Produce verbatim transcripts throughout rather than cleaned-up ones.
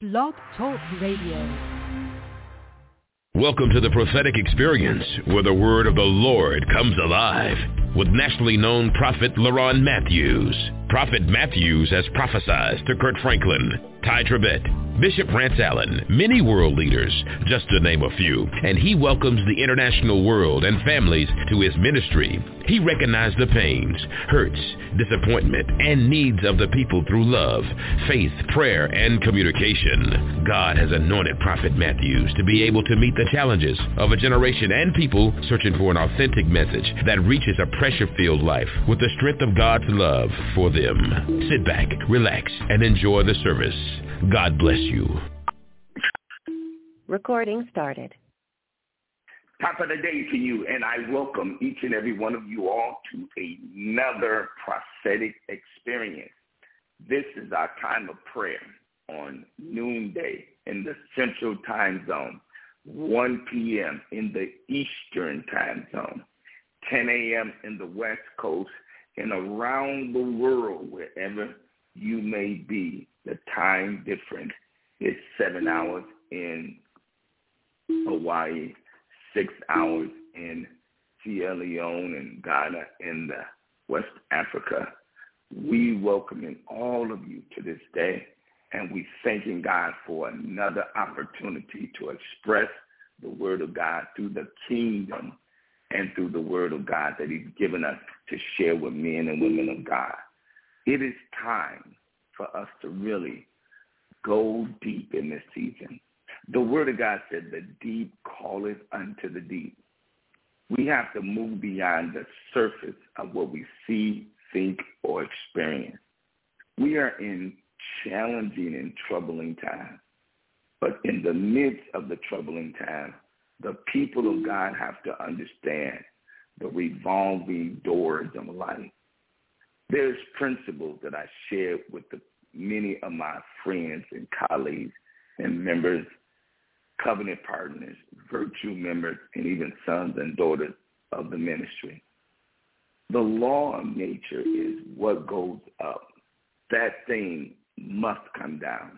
Blog Talk Radio. Welcome to the prophetic experience where the word of the Lord comes alive with nationally known prophet LaRon Matthews. Prophet Matthews has prophesied to Kurt Franklin, Ty Tribbett, Bishop Rance Allen, many world leaders, just to name a few, and he welcomes the international world and families to his ministry. He recognized the pains, hurts, disappointment, and needs of the people through love, faith, prayer, and communication. God has anointed Prophet Matthews to be able to meet the challenges of a generation and people searching for an authentic message that reaches a pressure-filled life with the strength of God's love for them. Sit back, relax, and enjoy the service. God bless you. Recording started. Top of the day to you, and I welcome each and every one of you all to another prophetic experience. This is our time of prayer on noonday in the Central Time Zone, one p.m. in the Eastern Time Zone, ten a.m. in the West Coast, and around the world, wherever you may be. The time difference is seven hours in Hawaii, six hours in Sierra Leone and Ghana in the West Africa. We welcoming all of you to this day, and we thanking God for another opportunity to express the word of God through the kingdom and through the word of God that he's given us to share with men and women of God. It is time for us to really go deep in this season. The word of God said, the deep calleth unto the deep. We have to move beyond the surface of what we see, think, or experience. We are in challenging and troubling times. But in the midst of the troubling time, the people of God have to understand the revolving doors of life. There's principles that I share with the, many of my friends and colleagues and members, covenant partners, virtue members, and even sons and daughters of the ministry. The law of nature is what goes up. That thing must come down.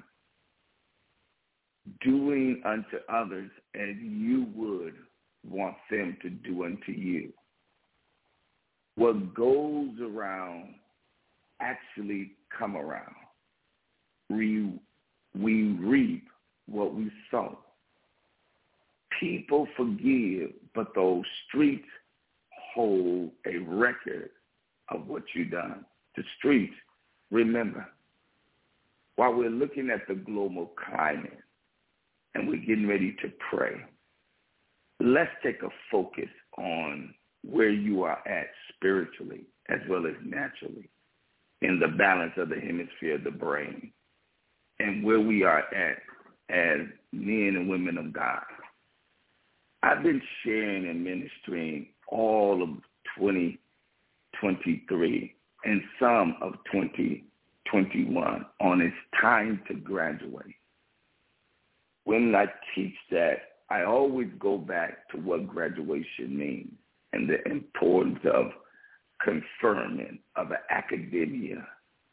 Doing unto others as you would want them to do unto you. What goes around actually come around. We, we reap what we sow. People forgive, but those streets hold a record of what you've done. The streets, remember, while we're looking at the global climate and we're getting ready to pray, let's take a focus on where you are at spiritually as well as naturally in the balance of the hemisphere of the brain and where we are at as men and women of God. I've been sharing and ministering all of twenty twenty-three and some of twenty twenty-one on it's time to graduate. When I teach that, I always go back to what graduation means and the importance of conferment of an academia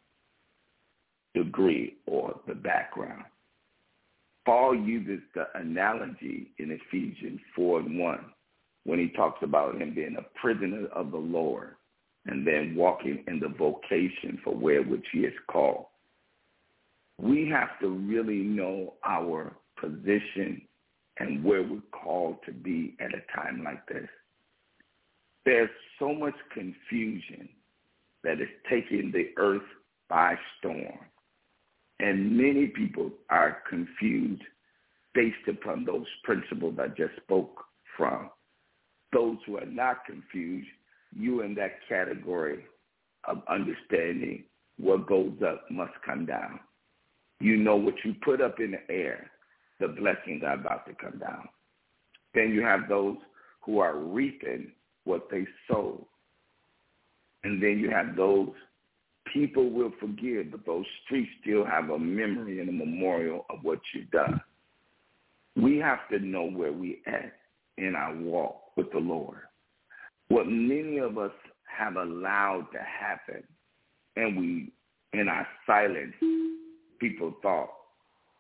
degree or the background. Paul uses the analogy in Ephesians four and one when he talks about him being a prisoner of the Lord and then walking in the vocation for where which he is called. We have to really know our position and where we're called to be at a time like this. There's so much confusion that is taking the earth by storm. And many people are confused based upon those principles I just spoke from. Those who are not confused, you in that category of understanding what goes up must come down. You know what you put up in the air, the blessings are about to come down. Then you have those who are reaping what they sowed. And then you have those, people will forgive, but those streets still have a memory and a memorial of what you've done. We have to know where we at in our walk with the Lord. What many of us have allowed to happen, and we, in our silence, people thought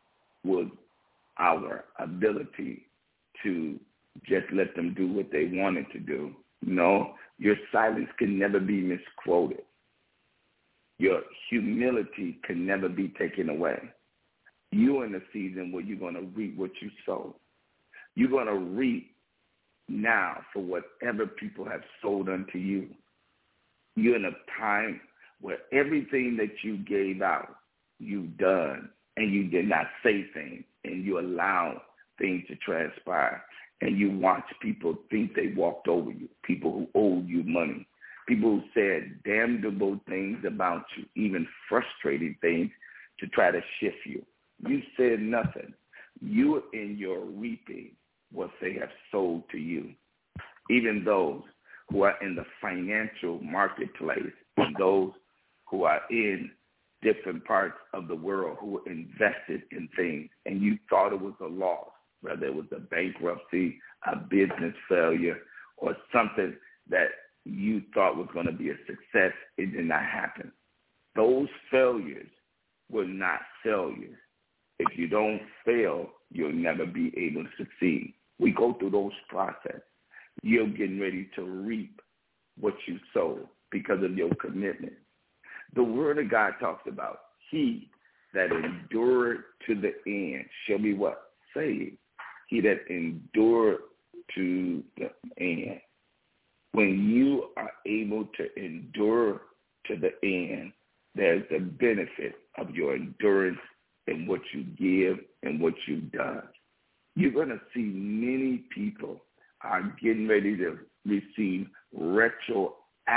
was our ability to just let them do what they wanted to do. No, your silence can never be misquoted. Your humility can never be taken away. You're in a season where you're going to reap what you sow. You're going to reap now for whatever people have sold unto you. You're in a time where everything that you gave out, you've done, and you did not say things, and you allow things to transpire, and you watch people think they walked over you, people who owed you money, people who said damnable things about you, even frustrating things to try to shift you. You said nothing. You are in your reaping what they have sold to you. Even those who are in the financial marketplace and those who are in different parts of the world who were invested in things and you thought it was a loss, whether it was a bankruptcy, a business failure, or something that you thought was going to be a success, it did not happen. Those failures were not failures. If you don't fail, you'll never be able to succeed. We go through those processes. You're getting ready to reap what you sowed because of your commitment. The Word of God talks about he that endured to the end shall be what? Saved. He that endured to the end. When you are able to endure to the end, there's the benefit of your endurance and what you give and what you've done. You're going to see many people are getting ready to receive retroactive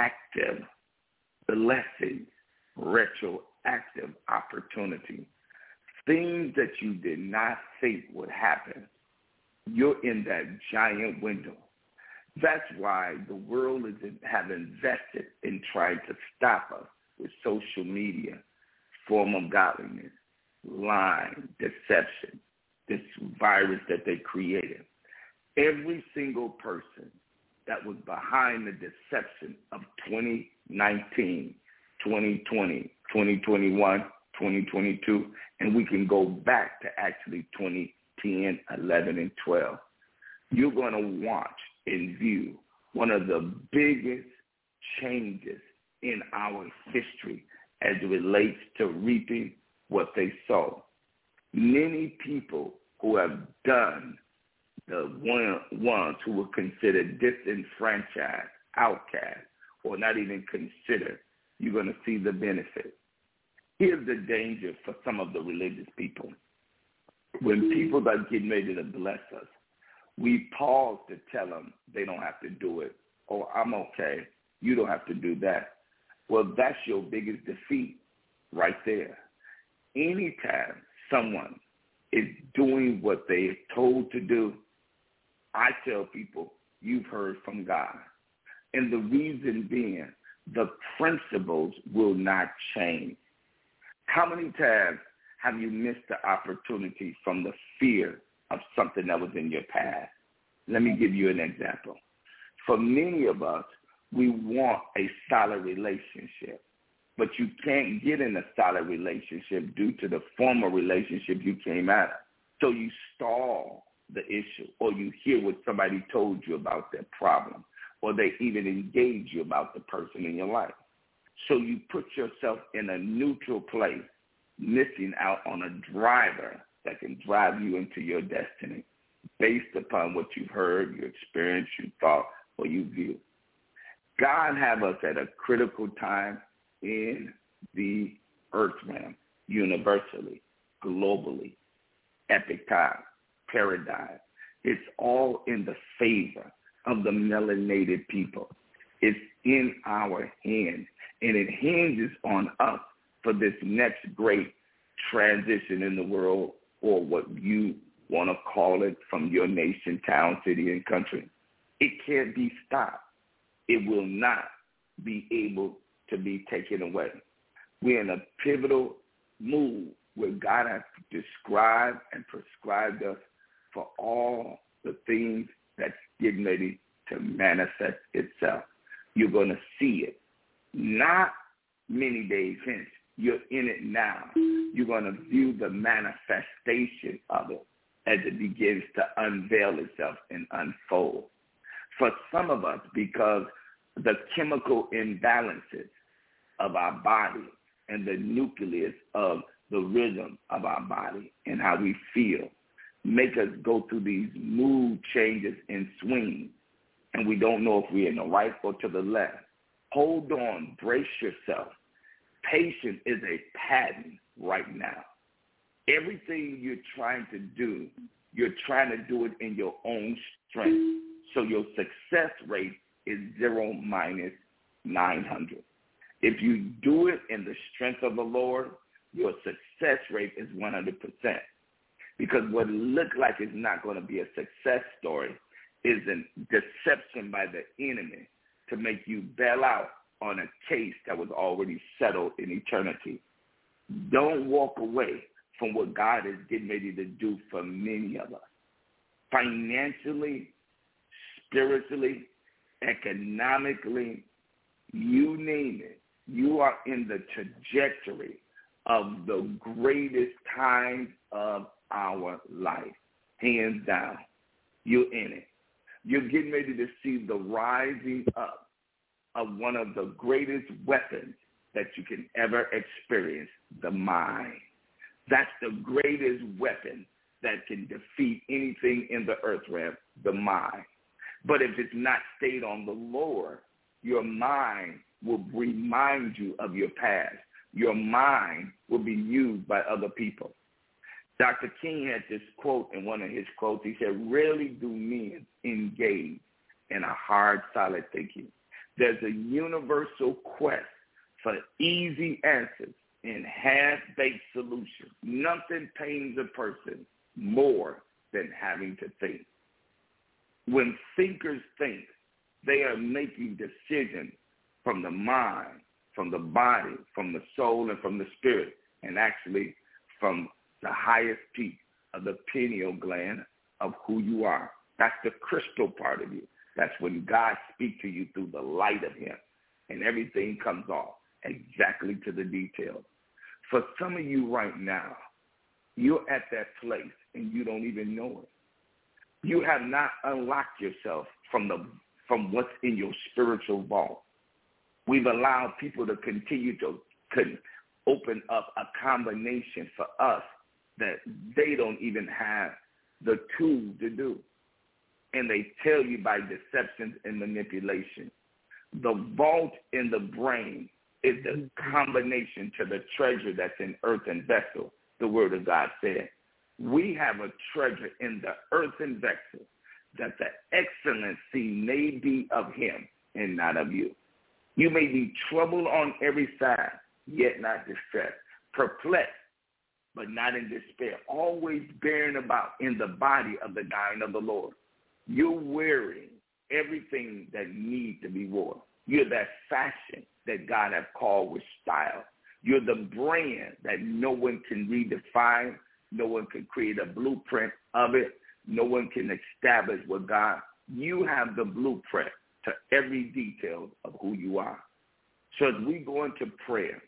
blessings, retroactive opportunity, things that you did not think would happen. You're in that giant window. That's why the world is, have invested in trying to stop us with social media, form of godliness, lying, deception, this virus that they created. Every single person that was behind the deception of twenty nineteen, twenty twenty, twenty twenty-one, twenty twenty-two, and we can go back to actually twenty ten, eleven, and twelve. You're going to watch and view one of the biggest changes in our history as it relates to reaping what they sow. Many people who have done the one, ones who were considered disenfranchised, outcast, or not even considered, you're going to see the benefit. Here's the danger for some of the religious people. When people are getting ready to bless us, we pause to tell them they don't have to do it. Oh, I'm okay. You don't have to do that. Well, that's your biggest defeat right there. Anytime someone is doing what they're told to do, I tell people, you've heard from God. And the reason being, the principles will not change. How many times have you missed the opportunity from the fear of something that was in your past? Let me give you an example. For many of us, we want a solid relationship, but you can't get in a solid relationship due to the former relationship you came out of. So you stall the issue, or you hear what somebody told you about their problem, or they even engage you about the person in your life. So you put yourself in a neutral place, missing out on a driver that can drive you into your destiny based upon what you've heard, you experienced, you thought, or you view. God have us at a critical time in the earth realm, universally, globally, epic time, paradigm. It's all in the favor of the melanated people. It's in our hands, and it hinges on us for this next great transition in the world, or what you want to call it, from your nation, town, city, and country. It can't be stopped. It will not be able to be taken away. We're in a pivotal move where God has described and prescribed us for all the things that's getting ready to manifest itself. You're going to see it. Not many days hence, You're in it now. You're going to view the manifestation of it as it begins to unveil itself and unfold. For some of us, because the chemical imbalances of our body and the nucleus of the rhythm of our body and how we feel make us go through these mood changes and swings, and we don't know if we're in the right or to the left. Hold on, brace yourself. Patience is a pattern right now. Everything you're trying to do, you're trying to do it in your own strength. So your success rate is zero minus nine hundred. If you do it in the strength of the Lord, your success rate is one hundred percent. Because what looked like is not going to be a success story is a deception by the enemy to make you bail out on a case that was already settled in eternity. Don't walk away from what God is getting ready to do for many of us. Financially, spiritually, economically, you name it, you are in the trajectory of the greatest times of our life. Hands down, you're in it. You're getting ready to see the rising up of one of the greatest weapons that you can ever experience, the mind. That's the greatest weapon that can defeat anything in the earth realm, the mind. But if it's not stayed on the Lord, your mind will remind you of your past. Your mind will be used by other people. Doctor King had this quote in one of his quotes. He said, rarely do men engage in a hard, solid thinking. There's a universal quest for easy answers and half-baked solutions. Nothing pains a person more than having to think. When thinkers think, they are making decisions from the mind, from the body, from the soul, and from the spirit, and actually from the highest peak of the pineal gland of who you are. That's the crystal part of you. That's when God speaks to you through the light of him, and everything comes off exactly to the details. For some of you right now, you're at that place, and you don't even know it. You have not unlocked yourself from the from what's in your spiritual vault. We've allowed people to continue to, to open up a combination for us that they don't even have the tools to do. And they tell you by deception and manipulation. The vault in the brain is the combination to the treasure that's in earthen vessel, the word of God said. We have a treasure in the earthen vessel that the excellency may be of him and not of you. You may be troubled on every side, yet not distressed, perplexed, but not in despair, always bearing about in the body of the dying of the Lord. You're wearing everything that needs to be worn. You're that fashion that God has called with style. You're the brand that no one can redefine. No one can create a blueprint of it. No one can establish what God, you have the blueprint to every detail of who you are. So as we go into prayer,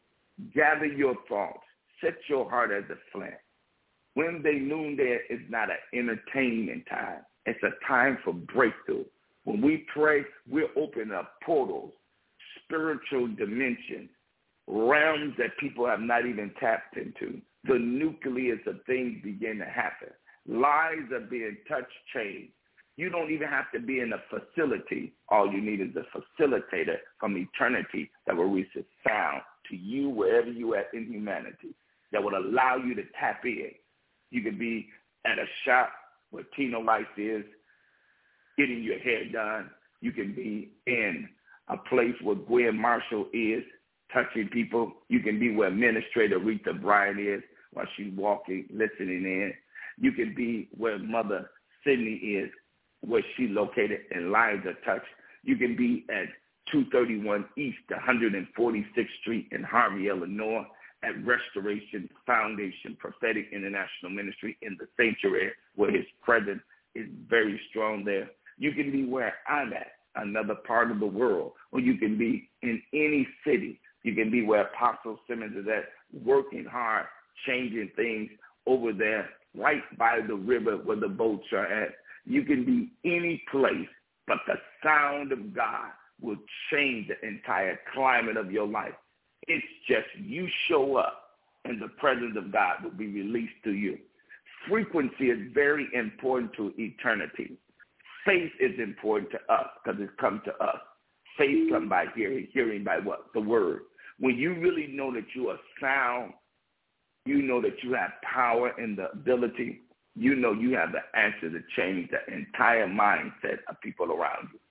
gather your thoughts, set your heart as a flint. Wednesday noonday is not an entertainment time. It's a time for breakthrough. When we pray, we're opening up portals, spiritual dimensions, realms that people have not even tapped into. The nucleus of things begin to happen. Lives are being touched, changed. You don't even have to be in a facility. All you need is a facilitator from eternity that will reach a sound to you wherever you are in humanity, that will allow you to tap in. You could be at a shop where Tino Life is, getting your hair done. You can be in a place where Gwen Marshall is, touching people. You can be where Administrator Rita Bryan is while she's walking, listening in. You can be where Mother Sydney is, where she's located, and lives are touched. You can be at two thirty-one East one hundred forty-sixth Street in Harvey, Illinois, at Restoration Foundation Prophetic International Ministry in the sanctuary, where his presence is very strong there. You can be where I'm at, another part of the world, or you can be in any city You can be where Apostle Simmons is at, working hard, changing things over there, right by the river where the boats are at. You can be any place, but the sound of God will change the entire climate of your life. It's just you show up, and the presence of God will be released to you. Frequency is very important to eternity. Faith is important to us because it's come to us. Faith comes by hearing, hearing by what? The word. When you really know that you are sound, you know that you have power and the ability, you know you have the answer to change the entire mindset of people around you.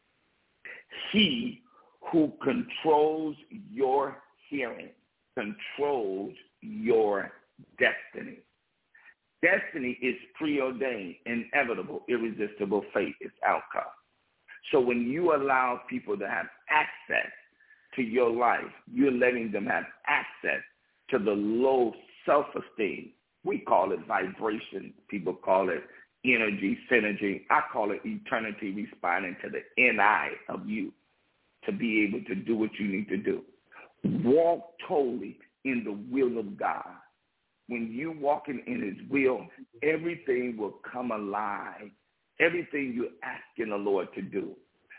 He who controls your hearing controls your destiny. Destiny is preordained, inevitable, irresistible fate, its outcome. So when you allow people to have access to your life, you're letting them have access to the low self-esteem. We call it vibration. People call it energy, synergy. I call it eternity responding to the N I of you to be able to do what you need to do. Walk totally in the will of God. When you're walking in his will, everything will come alive. Everything you're asking the Lord to do.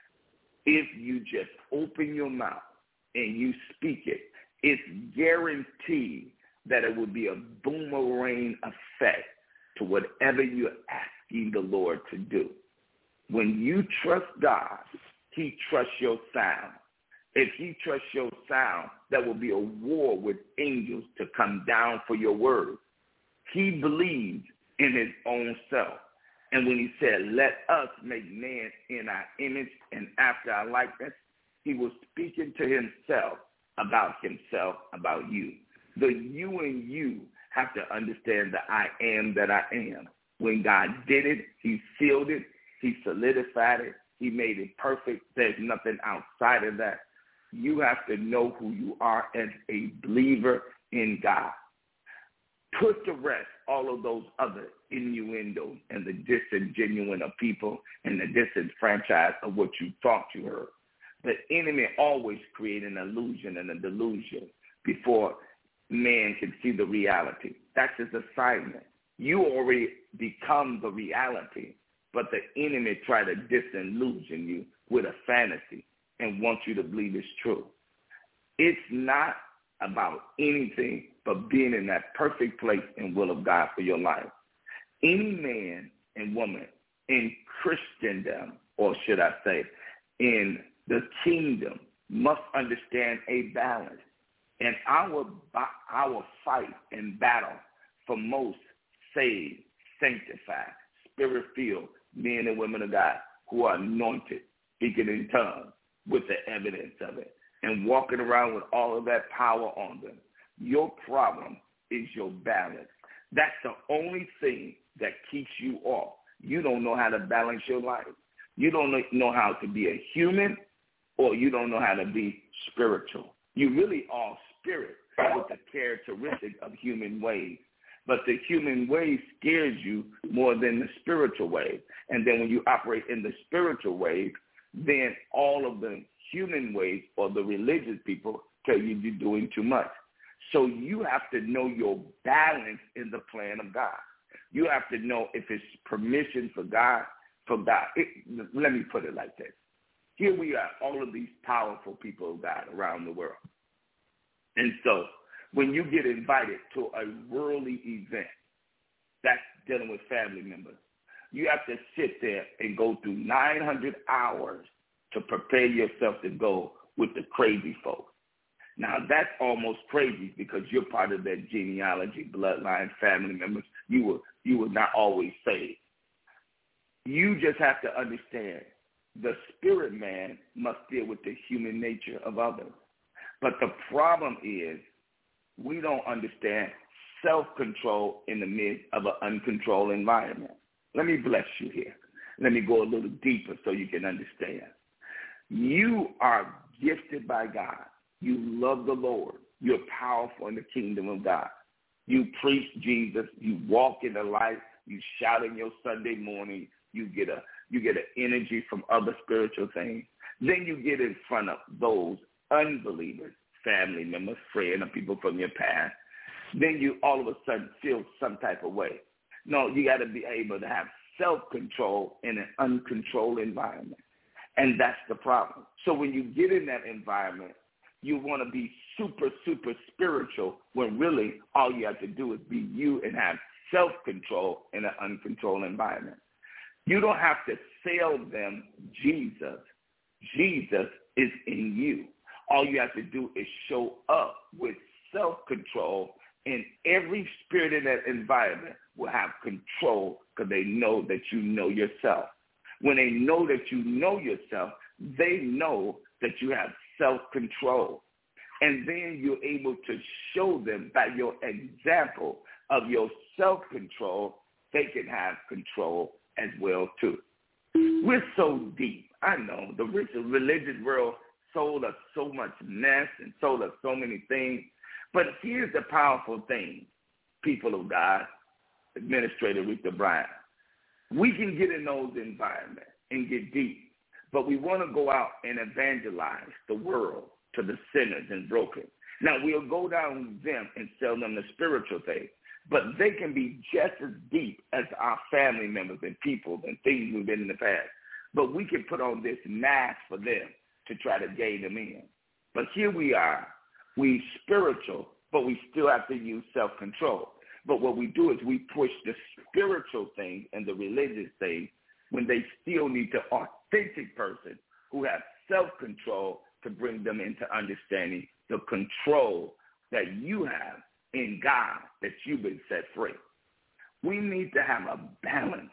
If you just open your mouth and you speak it, it's guaranteed that it will be a boomerang effect to whatever you're asking the Lord to do. When you trust God, he trusts your sound. If he trusts your sound, there will be a war with angels to come down for your word. He believes in his own self. And when he said, let us make man in our image and after our likeness, he was speaking to himself about himself, about you. The you and you have to understand the I am that I am. When God did it, he sealed it, he solidified it, he made it perfect. There's nothing outside of that. You have to know who you are as a believer in God. Put to rest all of those other innuendos and the disingenuine of people and the disenfranchised of what you thought you heard. The enemy always creates an illusion and a delusion before man can see the reality. That's his assignment. You already become the reality, but the enemy try to disillusion you with a fantasy and want you to believe it's true. It's not about anything but being in that perfect place and will of God for your life. Any man and woman in Christendom, or should I say, in the kingdom, must understand a balance. And our our fight and battle for most saved, sanctified, spirit-filled men and women of God who are anointed, speaking in tongues with the evidence of it, and walking around with all of that power on them. Your problem is your balance. That's the only thing that keeps you off. You don't know how to balance your life. You don't know how to be a human, or you don't know how to be spiritual. You really are spirit with the characteristic of human ways. But the human way scares you more than the spiritual way. And then when you operate in the spiritual way, then all of the human ways or the religious people tell you you're doing too much. So you have to know your balance in the plan of God. You have to know if it's permission for God, for God. It, let me put it like this. Here we are, all of these powerful people of God around the world. And so when you get invited to a worldly event that's dealing with family members, you have to sit there and go through nine hundred hours to prepare yourself to go with the crazy folks. Now, that's almost crazy because you're part of that genealogy, bloodline, family members. You were, you were not always saved. You just have to understand the spirit man must deal with the human nature of others. But the problem is we don't understand self-control in the midst of an uncontrolled environment. Let me bless you here. Let me go a little deeper so you can understand. You are gifted by God. You love the Lord. You're powerful in the kingdom of God. You preach Jesus. You walk in the light. You shout in your Sunday morning. You get a you get an energy from other spiritual things. Then you get in front of those unbelievers, family members, friends, or people from your past, then you all of a sudden feel some type of way. No, you got to be able to have self-control in an uncontrolled environment. And that's the problem. So when you get in that environment, you want to be super, super spiritual when really all you have to do is be you and have self-control in an uncontrolled environment. You don't have to sell them Jesus. Jesus is in you. All you have to do is show up with self-control, and every spirit in that environment will have control because they know that you know yourself. When they know that you know yourself, they know that you have self-control. And then you're able to show them by your example of your self-control, they can have control as well too. We're so deep. I know the rich religious world sold us so much mess and sold us so many things. But here's the powerful thing, people of God, Administrator Rita Bryant. We can get in those environments and get deep, but we want to go out and evangelize the world to the sinners and broken. Now, we'll go down with them and sell them the spiritual thing, but they can be just as deep as our family members and people and things we've been in the past. But we can put on this mask for them to try to gain them in. But here we are. We spiritual, but we still have to use self-control. But what we do is we push the spiritual thing and the religious thing when they still need the authentic person who has self-control to bring them into understanding the control that you have in God, that you've been set free. We need to have a balance.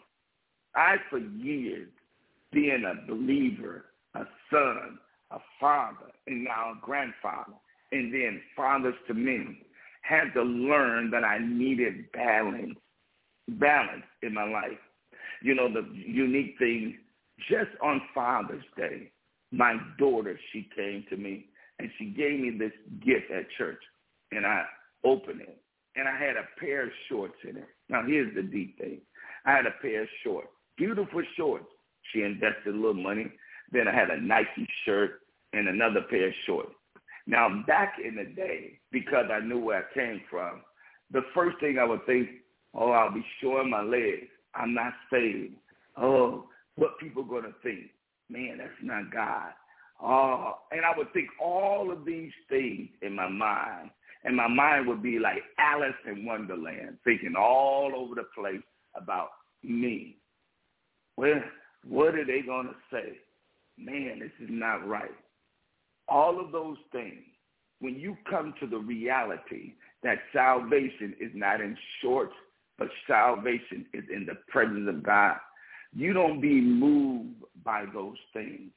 I, for years, being a believer, a son, a father, and now a grandfather, and then fathers to many, had to learn that I needed balance, balance in my life. You know, the unique thing, just on Father's Day, my daughter, she came to me, and she gave me this gift at church, and I opened it, and I had a pair of shorts in it. Now, here's the deep thing. I had a pair of shorts, beautiful shorts. She invested a little money. Then I had a Nike shirt and another pair of shorts. Now, back in the day, because I knew where I came from, the first thing I would think, oh, I'll be showing my legs. I'm not saved. Oh, what people going to think? Man, that's not God. Oh, and I would think all of these things in my mind, and my mind would be like Alice in Wonderland, thinking all over the place about me. Well, what are they going to say? Man, this is not right. All of those things, when you come to the reality that salvation is not in shorts, but salvation is in the presence of God, you don't be moved by those things.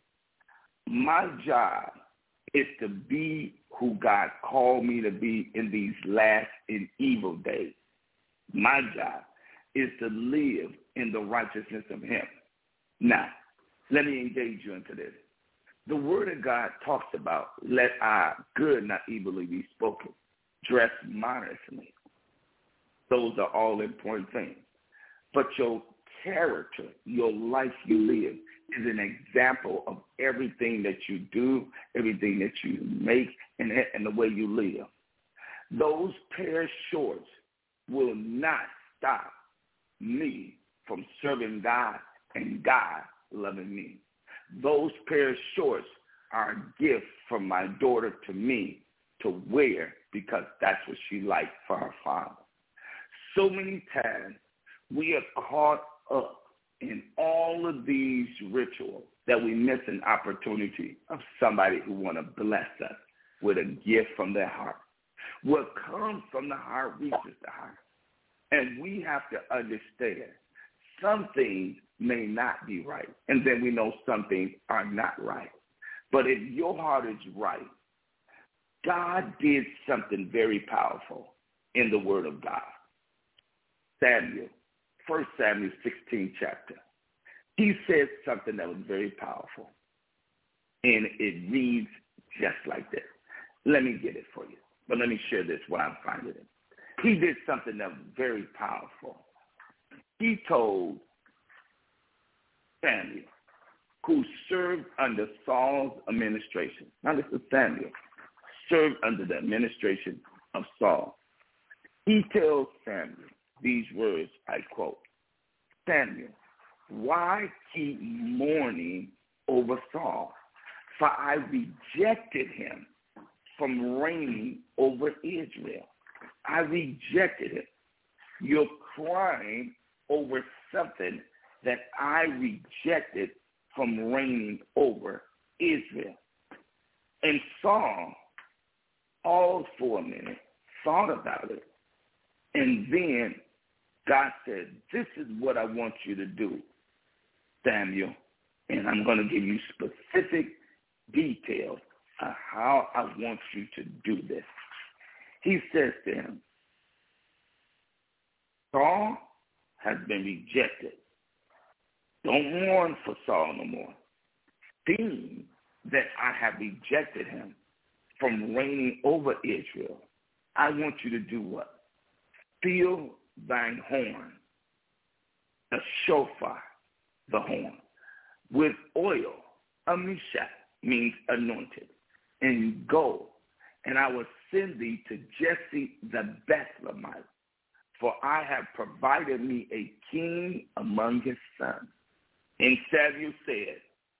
My job is to be who God called me to be in these last and evil days. My job is to live in the righteousness of him. Now, let me engage you into this. The word of God talks about let our good not evilly be spoken, dress modestly. Those are all important things. But your character, your life you live, is an example of everything that you do, everything that you make, and, and the way you live. Those pair of shorts will not stop me from serving God and God loving me. Those pair of shorts are a gift from my daughter to me to wear because that's what she liked for her father. So many times we are caught up in all of these rituals that we miss an opportunity of somebody who want to bless us with a gift from their heart. What comes from the heart reaches the heart. And we have to understand some things may not be right, and then we know some things are not right. But if your heart is right, God did something very powerful in the Word of God. Samuel, First Samuel sixteen chapter. He said something that was very powerful, and it reads just like this. Let me get it for you, but let me share this while I'm finding it. He did something that was very powerful. He told Samuel, who served under Saul's administration. Now this is Samuel. served under the administration of Saul. He tells Samuel these words, I quote, Samuel, why keep mourning over Saul? For I rejected him from reigning over Israel. I rejected him. You're crying over something that I rejected from reigning over Israel. And Saul, all for a minute, thought about it. And then God said, this is what I want you to do, Samuel. And I'm going to give you specific details of how I want you to do this. He says to him, Saul has been rejected. Don't mourn for Saul no more. Seeing that I have rejected him from reigning over Israel, I want you to do what? Fill thine horn, the shofar, the horn, with oil, amishah, means anointed, and go, and I will send thee to Jesse the Bethlehemite, for I have provided me a king among his sons. And Samuel said,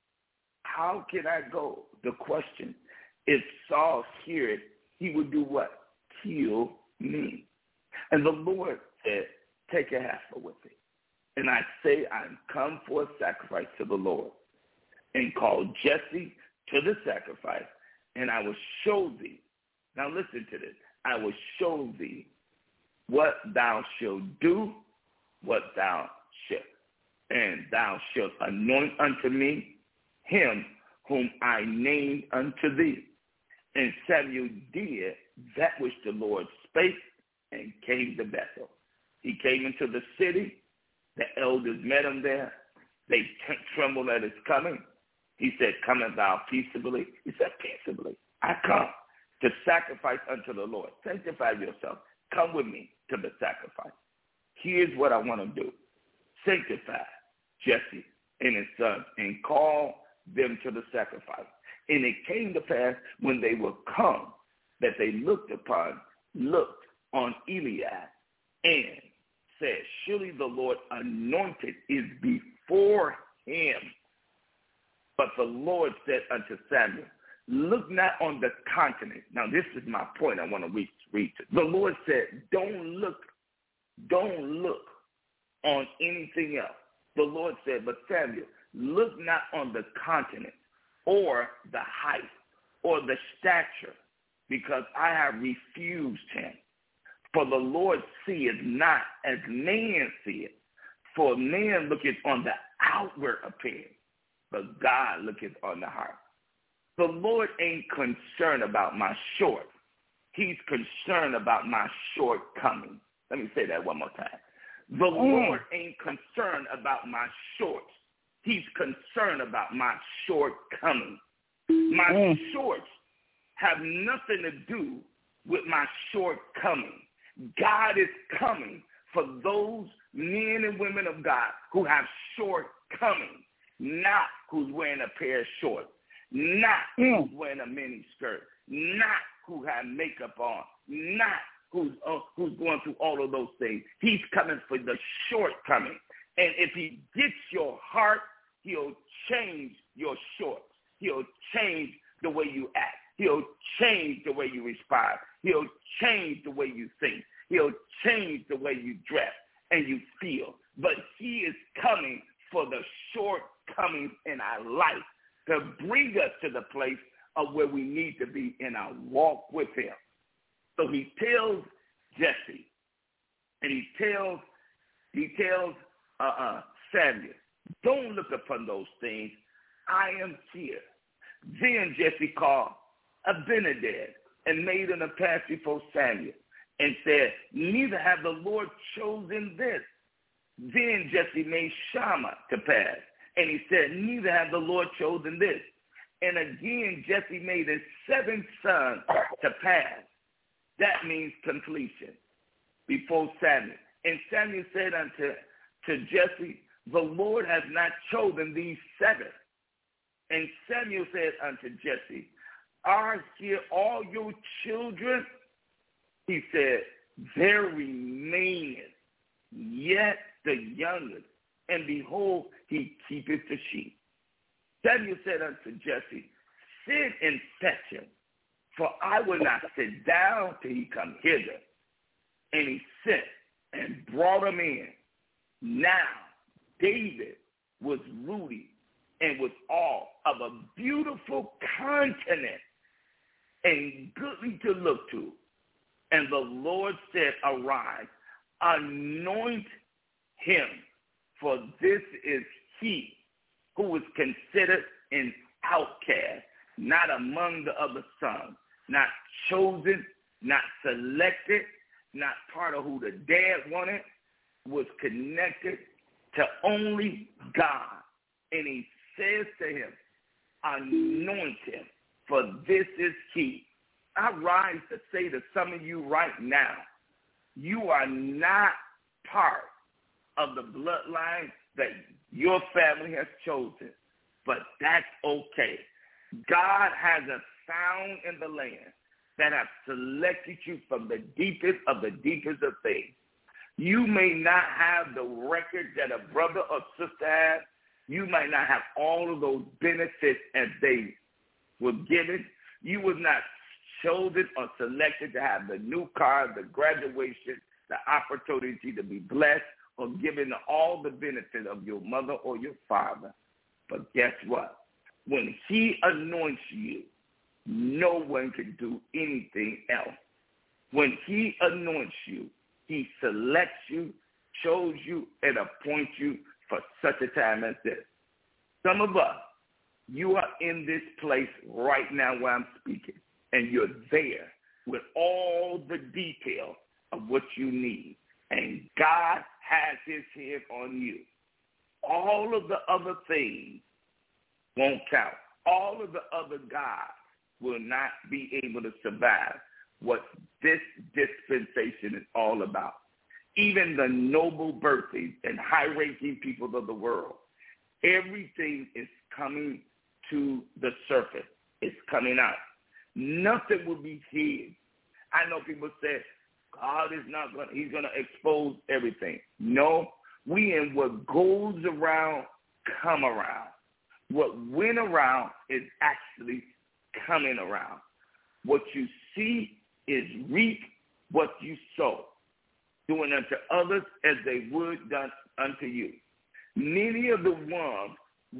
how can I go? The question, if Saul hear it, he would do what? Kill me. And the Lord said, take a heifer with it. And I say, I am come for a sacrifice to the Lord. And call Jesse to the sacrifice, and I will show thee. Now listen to this. I will show thee what thou shalt do, what thou shalt. And thou shalt anoint unto me him whom I named unto thee. And Samuel did that which the Lord spake, and came to Bethel. He came into the city. The elders met him there. They t- trembled at his coming. He said, comest thou peaceably? He said, peaceably. I come to sacrifice unto the Lord. Sanctify yourself. Come with me to the sacrifice. Here's what I want to do. Sanctify Jesse and his sons and call them to the sacrifice. And it came to pass when they were come that they looked upon, looked on Eliab and said, surely the Lord anointed is before him. But the Lord said unto Samuel, look not on the continent. Now this is my point I want to read, read to. The Lord said, don't look, don't look on anything else. The Lord said, but Samuel, look not on the continent or the height or the stature, because I have refused him. For the Lord seeth not as man seeth, for man looketh on the outward appearance, but God looketh on the heart. The Lord ain't concerned about my short. He's concerned about my shortcomings. Let me say that one more time. The mm. Lord ain't concerned about my shorts. He's concerned about my shortcomings. My mm. shorts have nothing to do with my shortcomings. God is coming for those men and women of God who have shortcomings, not who's wearing a pair of shorts, not mm. who's wearing a mini skirt, not who have makeup on, not who's uh, who's going through all of those things. He's coming for the shortcoming. And if he gets your heart, he'll change your shorts. He'll change the way you act. He'll change the way you respond. He'll change the way you think. He'll change the way you dress and you feel. But he is coming for the shortcomings in our life to bring us to the place of where we need to be in our walk with him. So he tells Jesse, and he tells he tells uh, uh, Samuel, don't look upon those things. I am here. Then Jesse called Abinadab and made him a pass before Samuel and said, neither have the Lord chosen this. Then Jesse made Shammah to pass, and he said, neither have the Lord chosen this. And again Jesse made his seventh son to pass. That means completion before Samuel. And Samuel said unto to Jesse, the Lord has not chosen these seven. And Samuel said unto Jesse, are here all your children? He said, there remaineth yet the youngest, and behold, he keepeth the sheep. Samuel said unto Jesse, sit and fetch him, for I will not sit down till he come hither. And he sent and brought him in. Now David was ruddy and was all of a beautiful countenance and goodly to look to. And the Lord said, arise, anoint him, for this is he who was considered an outcast, not among the other sons, not chosen, not selected, not part of who the dad wanted, was connected to only God. And he says to him, anoint him, for this is he. I rise to say to some of you right now, you are not part of the bloodline that your family has chosen, but that's okay. God has a sound in the land that have selected you from the deepest of the deepest of things. You may not have the record that a brother or sister has. You might not have all of those benefits as they were given. You was not chosen or selected to have the new car, the graduation, the opportunity to be blessed, or given all the benefit of your mother or your father. But guess what? When he anoints you, no one can do anything else. When he anoints you, he selects you, chose you, and appoints you for such a time as this. Some of us, you are in this place right now where I'm speaking, and you're there with all the detail of what you need. And God has his hand on you. All of the other things won't count. All of the other gods will not be able to survive what this dispensation is all about. Even the noble birthdays and high-ranking people of the world, everything is coming to the surface. It's coming out. Nothing will be hid. I know people say, God is not going to, he's going to expose everything. No, we in what goes around, come around. What went around is actually coming around. What you see is reap what you sow, doing unto others as they would done unto you. Many of the ones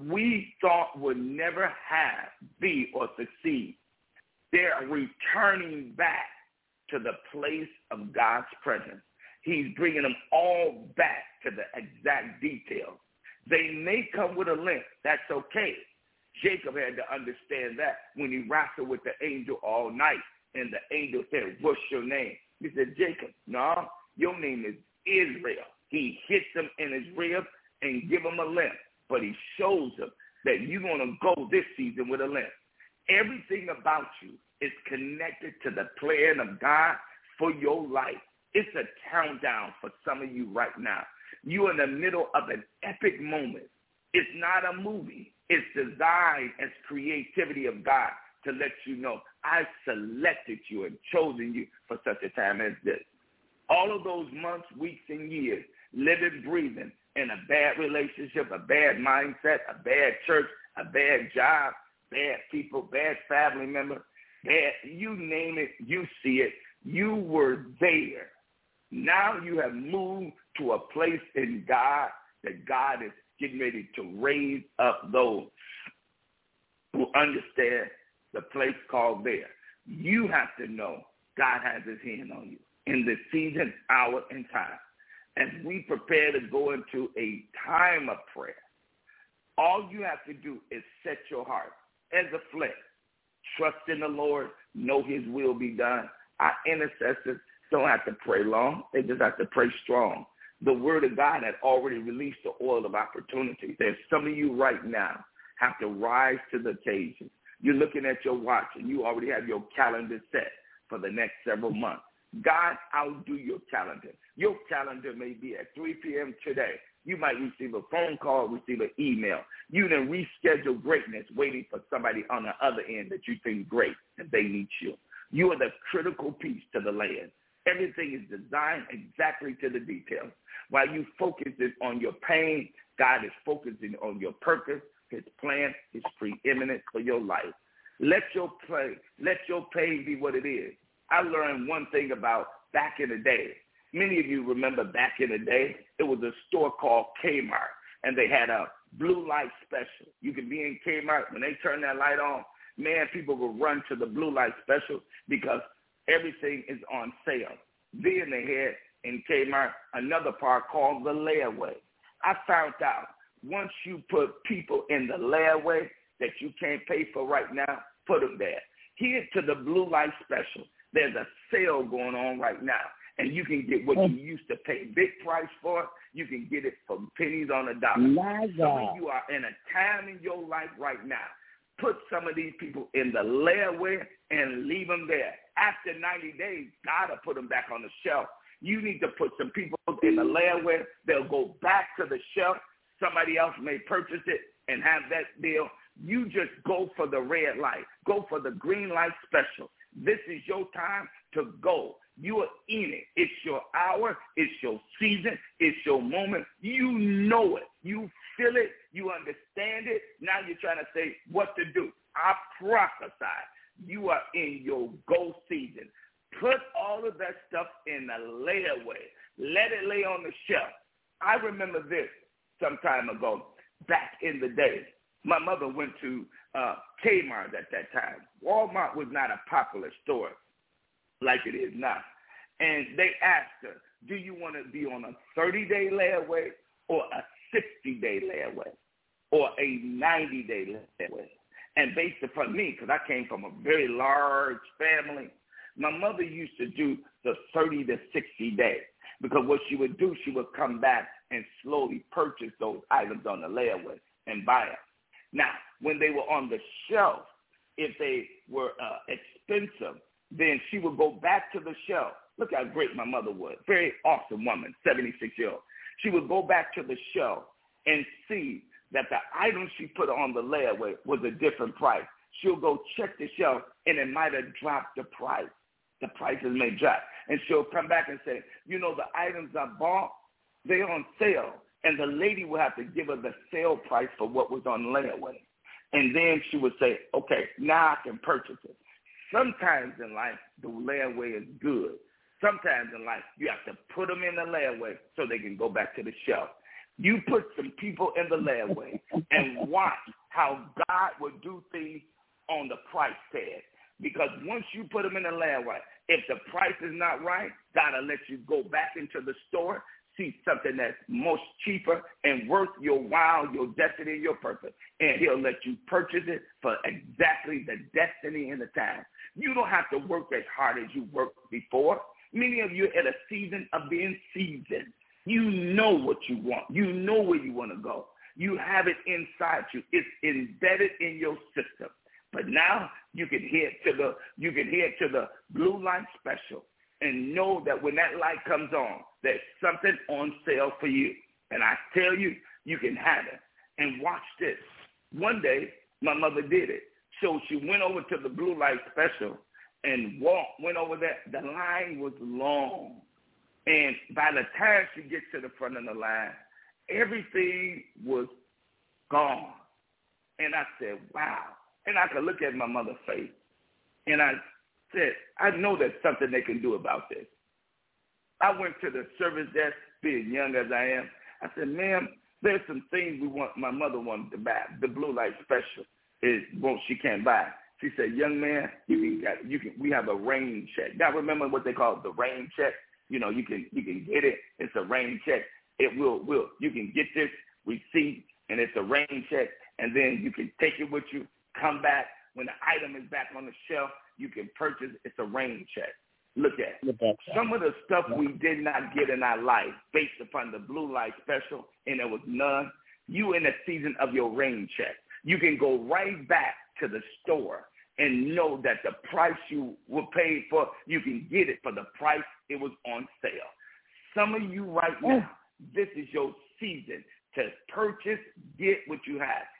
we thought would never have, be, or succeed, they're returning back to the place of God's presence. He's bringing them all back to the exact details. They may come with a limp. That's okay. Jacob had to understand that when he wrestled with the angel all night, and the angel said, what's your name? He said, Jacob. No, your name is Israel. He hits him in his rib and give him a limp, but he shows him that you're going to go this season with a limp. Everything about you is connected to the plan of God for your life. It's a countdown for some of you right now. You're in the middle of an epic moment. It's not a movie. It's designed as creativity of God to let you know, I selected you and chosen you for such a time as this. All of those months, weeks, and years, living, breathing in a bad relationship, a bad mindset, a bad church, a bad job, bad people, bad family member, bad, you name it, you see it. You were there. Now you have moved to a place in God that God is getting ready to raise up those who understand the place called there. You have to know God has his hand on you in this season, hour, and time. As we prepare to go into a time of prayer, all you have to do is set your heart as a flint. Trust in the Lord, know his will be done. Our intercessors don't have to pray long. They just have to pray strong. The word of God had already released the oil of opportunity. There's some of you right now have to rise to the occasion. You're looking at your watch and you already have your calendar set for the next several months. God outdo your calendar. Your calendar may be at three p.m. today. You might receive a phone call, receive an email. You done reschedule greatness waiting for somebody on the other end that you think great and they need you. You are the critical piece to the land. Everything is designed exactly to the details. While you focus on your pain, God is focusing on your purpose, his plan, his preeminence for your life. Let your play, let your pain be what it is. I learned one thing about back in the day. Many of you remember back in the day, it was a store called Kmart, and they had a blue light special. You could be in Kmart. When they turn that light on, man, people will run to the blue light special because everything is on sale. Then they had in Kmart another part called the layaway. I found out once you put people in the layaway that you can't pay for right now, put them there. Here to the blue light special. There's a sale going on right now, and you can get what you used to pay big price for. You can get it for pennies on a dollar. My God. Some of you are in a time in your life right now. Put some of these people in the layaway and leave them there. After ninety days, God will put them back on the shelf. You need to put some people in the layaway. They'll go back to the shelf. Somebody else may purchase it and have that deal. You just go for the red light. Go for the green light special. This is your time to go. You are in it. It's your hour. It's your season. It's your moment. You know it. You feel it. You understand it. Now you're trying to say what to do. I prophesy. You are in your go season. Put all of that stuff in the layaway. Let it lay on the shelf. I remember this some time ago, back in the day. My mother went to uh, Kmart at that time. Walmart was not a popular store like it is now. And they asked her, do you want to be on a thirty-day layaway or a sixty-day layaway or a ninety-day layaway? And based upon me, because I came from a very large family, my mother used to do the thirty to sixty days, because what she would do, she would come back and slowly purchase those items on the layaway and buy them. Now, when they were on the shelf, if they were uh, expensive, then she would go back to the shelf. Look how great my mother was. Very awesome woman, seventy-six years old. She would go back to the shelf and see that the item she put on the layaway was a different price. She'll go check the shelf, and it might have dropped the price. The prices may drop. And she'll come back and say, you know, the items I bought, they're on sale. And the lady will have to give her the sale price for what was on layaway. And then she would say, okay, now I can purchase it. Sometimes in life, the layaway is good. Sometimes in life, you have to put them in the layaway so they can go back to the shelf. You put some people in the layaway and watch how God will do things on the price tag. Because once you put them in the layaway, if the price is not right, God will let you go back into the store, see something that's most cheaper and worth your while, your destiny, your purpose. And he'll let you purchase it for exactly the destiny and the time. You don't have to work as hard as you worked before. Many of you are at a season of being seasoned. You know what you want. You know where you want to go. You have it inside you. It's embedded in your system. But now you can head to the you can head to the blue light special and know that when that light comes on, there's something on sale for you. And I tell you, you can have it. And watch this. One day, my mother did it. So she went over to the blue light special and walked, went over there. The line was long. And by the time she gets to the front of the line, everything was gone. And I said, wow. And I could look at my mother's face. And I said, I know there's something they can do about this. I went to the service desk, being young as I am. I said, ma'am, there's some things we want, my mother wanted to buy. The blue light special is, well, she can't buy. She said, young man, you can, get, you can, we have a rain check. Now remember what they call the rain check? You know, you can, you can get it. It's a rain check. It will, will, you can get this receipt, and it's a rain check, and then you can take it with you, come back. When the item is back on the shelf, you can purchase. It's a rain check. Look at it. Some of the stuff we did not get in our life based upon the blue light special, and there was none. You in the season of your rain check. You can go right back to the store and know that the price you were paid for, you can get it for the price it was on sale. Some of you right now, this is your season to purchase, get what you have.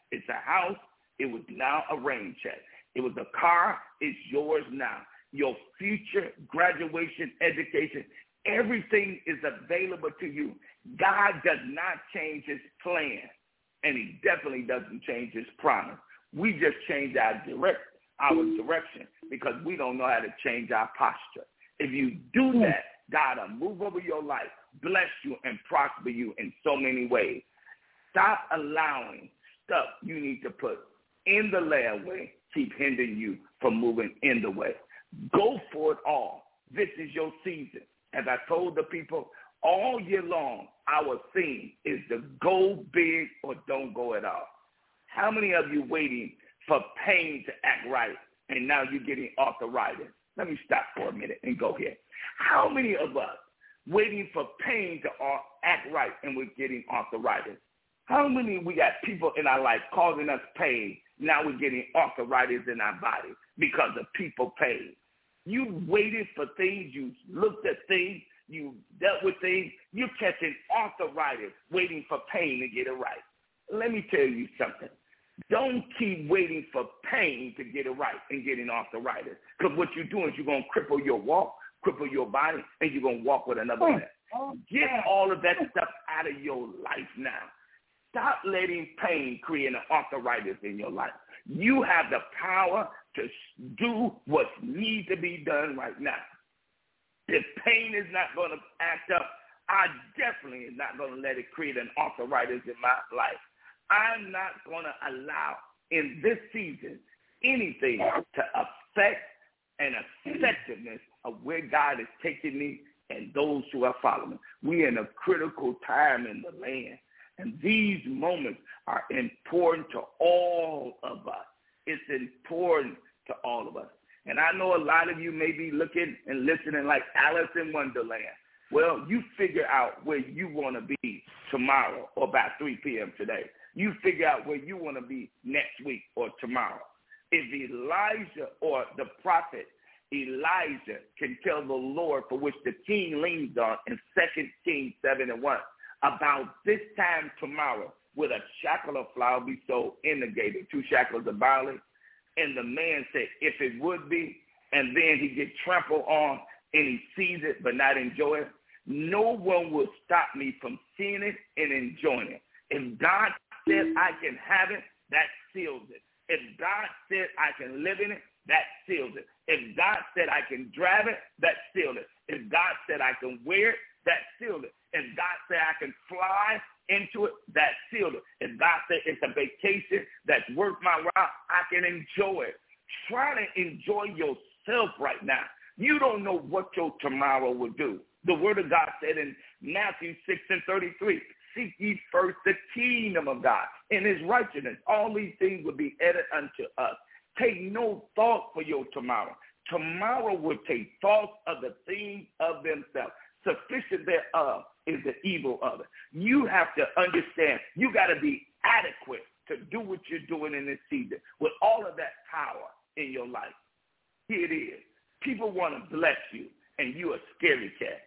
house, it was now a rain check. It was a car, it's yours now. Your future, graduation, education, everything is available to you. God does not change his plan, and he definitely doesn't change his promise. We just change our direct, our direction because we don't know how to change our posture. If you do that, God will move over your life, bless you, and prosper you in so many ways. Stop allowing stuff you need to put in the layaway keep hindering you from moving in the way. Go for it all. This is your season. As I told the people, all year long, our theme is to go big or don't go at all. How many of you waiting for pain to act right, and now you're getting arthritis? Let me stop for a minute and go here. How many of us waiting for pain to act right, and we're getting arthritis? How many we got people in our life causing us pain, now we're getting arthritis in our body because of people pain? You waited for things, you looked at things, you dealt with things, you're catching arthritis, waiting for pain to get it right. Let me tell you something. Don't keep waiting for pain to get it right and getting arthritis. Because what you're doing is you're going to cripple your walk, cripple your body, and you're going to walk with another man. Get all of that stuff out of your life now. Stop letting pain create an arthritis in your life. You have the power to do what needs to be done right now. If pain is not going to act up, I definitely am not going to let it create an arthritis in my life. I'm not going to allow in this season anything to affect an effectiveness of where God is taking me and those who are following. We're in a critical time in the land, and these moments are important to all of us. It's important to all of us. And I know a lot of you may be looking and listening like Alice in Wonderland. Well, you figure out where you want to be tomorrow or by three p.m. today. You figure out where you want to be next week or tomorrow. If Elijah or the prophet Elijah can tell the Lord, for which the king leans on in Second Kings seven and one, about this time tomorrow will a shackle of flour be sold in the gate, two shackles of barley. And the man said, if it would be, and then he gets trampled on and he sees it but not enjoy it, no one will stop me from seeing it and enjoying it. If God said I can have it, that seals it. If God said I can live in it, that seals it. If God said I can drive it, that seals it. If God said I can wear it, that seals it. If God said I can fly into it, that sealed it. If God said it's a vacation that's worth my while, I can enjoy it. Try to enjoy yourself right now. You don't know what your tomorrow will do. The word of God said in Matthew six and thirty-three, seek ye first the kingdom of God and his righteousness. All these things will be added unto us. Take no thought for your tomorrow. Tomorrow will take thought of the things of themselves. Sufficient thereof is the evil of it. You have to understand, you got to be adequate to do what you're doing in this season with all of that power in your life. Here it is. People want to bless you, and you a scary cat.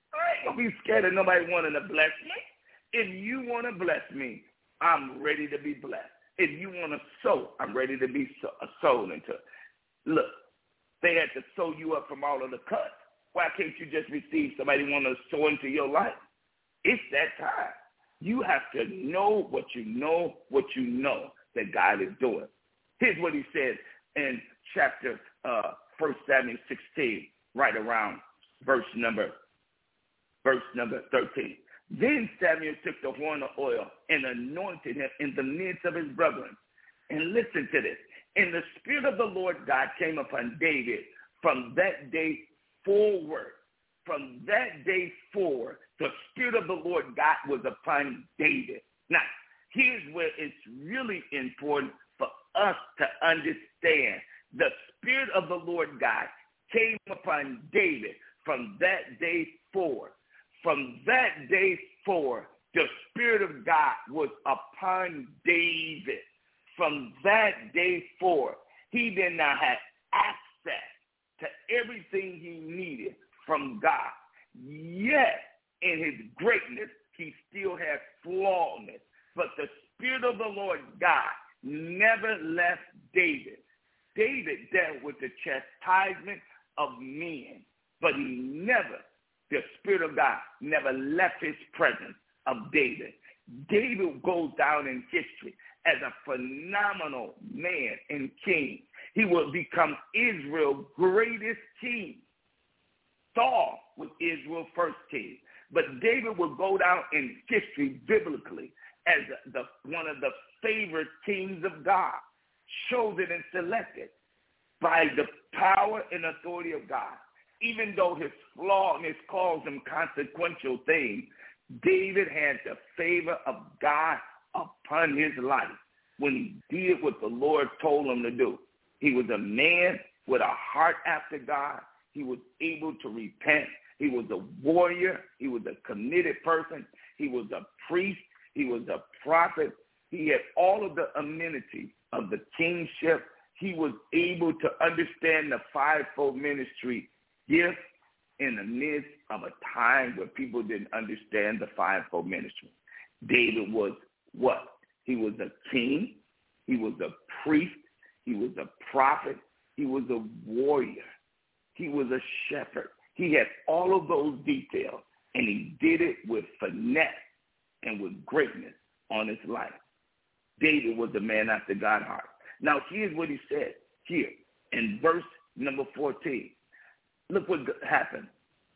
I ain't going to be scared of nobody wanting to bless me. If you want to bless me, I'm ready to be blessed. If you want to sow, I'm ready to be so, sown into. Look, they had to sow you up from all of the cuts. Why can't you just receive somebody want to sow into your life? It's that time. You have to know what you know, what you know that God is doing. Here's what he says in chapter uh, First Samuel sixteen, right around verse number, verse number thirteen. Then Samuel took the horn of oil and anointed him in the midst of his brethren. And listen to this. And the Spirit of the Lord God came upon David from that day forward. From that day forward, the Spirit of the Lord God was upon David. Now, here's where it's really important for us to understand. The Spirit of the Lord God came upon David from that day forward. From that day forward, the Spirit of God was upon David. From that day forward, he then now had access to everything he needed from God. Yet, in his greatness, he still had flawedness. But the Spirit of the Lord God never left David. David dealt with the chastisement of men, but he never, the Spirit of God, never left his presence of David. David goes down in history as a phenomenal man and king. He will become Israel's greatest king. Saul was Israel's first king. But David will go down in history biblically as the, one of the favorite kings of God, chosen and selected by the power and authority of God. Even though his flawness caused him consequential things, David had the favor of God upon his life when he did what the Lord told him to do. He was a man with a heart after God. He was able to repent. He was a warrior. He was a committed person. He was a priest. He was a prophet. He had all of the amenities of the kingship. He was able to understand the fivefold ministry gift in the midst of a time where people didn't understand the fivefold ministry. David was what? He was a king. He was a priest. He was a prophet. He was a warrior. He was a shepherd. He had all of those details, and he did it with finesse and with greatness on his life. David was a man after God's heart. Now, here's what he said here in verse number fourteen. Look what happened.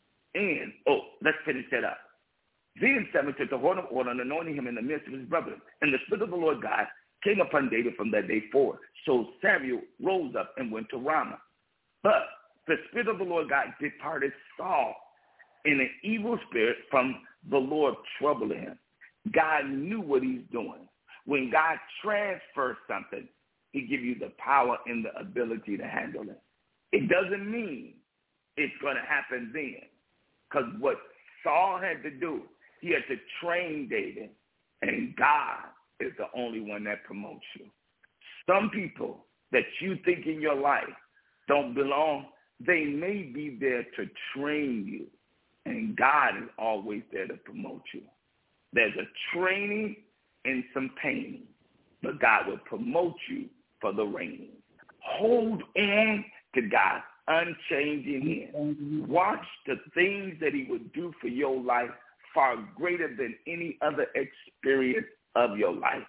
And, oh, let's finish that up. Then Samuel took the horn of oil and anointed him in the midst of his brethren. And the Spirit of the Lord God came upon David from that day forward. So Samuel rose up and went to Ramah. But the Spirit of the Lord God departed Saul, and an evil spirit from the Lord troubled him. God knew what he's doing. When God transfers something, he gives you the power and the ability to handle it. It doesn't mean it's going to happen then. Because what Saul had to do, he had to train David, and God is the only one that promotes you. Some people that you think in your life don't belong, they may be there to train you, and God is always there to promote you. There's a training and some pain, but God will promote you for the reign. Hold on to God's unchanging hand. Watch the things that he would do for your life far greater than any other experience of your life.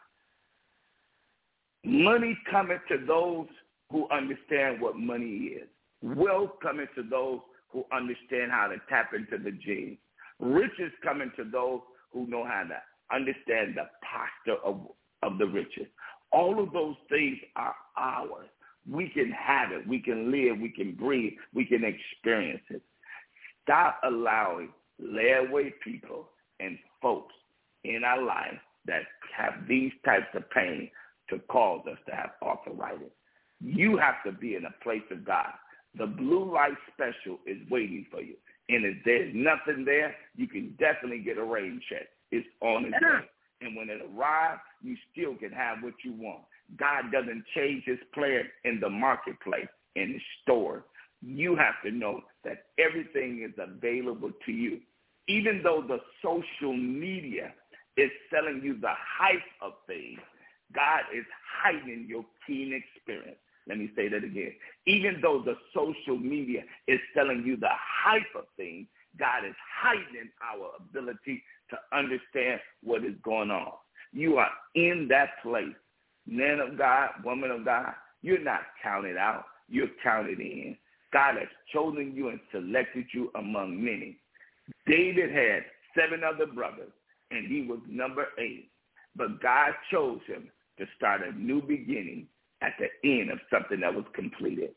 Money cometh to those who understand what money is. Wealth cometh to those who understand how to tap into the genes. Riches coming to those who know how to understand the posture of, of the riches. All of those things are ours. We can have it. We can live. We can breathe. We can experience it. Stop allowing layaway people and folks in our life that have these types of pain to cause us to have arthritis. You have to be in a place of God. The blue light special is waiting for you. And if there's nothing there, you can definitely get a rain check. It's on its way. And when it arrives, you still can have what you want. God doesn't change his plan in the marketplace, in the store. You have to know that everything is available to you. Even though the social media is selling you the hype of things, God is heightening your keen experience. Let me say that again. Even though the social media is selling you the hype of things, God is heightening our ability to understand what is going on. You are in that place. Man of God, woman of God, you're not counted out. You're counted in. God has chosen you and selected you among many. David had seven other brothers, and he was number eight. But God chose him to start a new beginning at the end of something that was completed.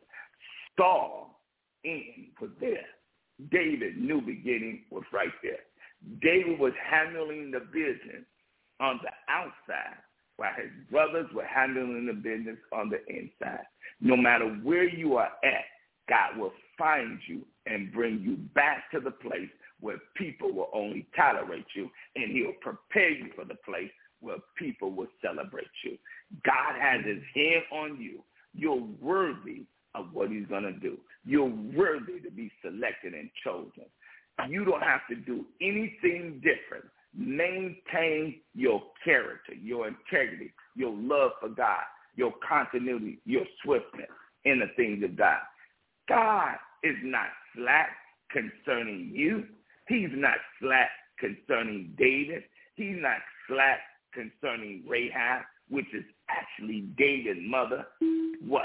Saul end was there. David's new beginning was right there. David was handling the business on the outside, while his brothers were handling the business on the inside. No matter where you are at, God will find you and bring you back to the place where people will only tolerate you, and he'll prepare you for the place where people will celebrate you. God has his hand on you. You're worthy of what he's going to do. You're worthy to be selected and chosen. You don't have to do anything different. Maintain your character, your integrity. your love for God, your continuity, your swiftness in the things of God. God is not slack concerning you. He's not slack concerning David. He's not slack concerning Rahab, which is actually David's mother. What,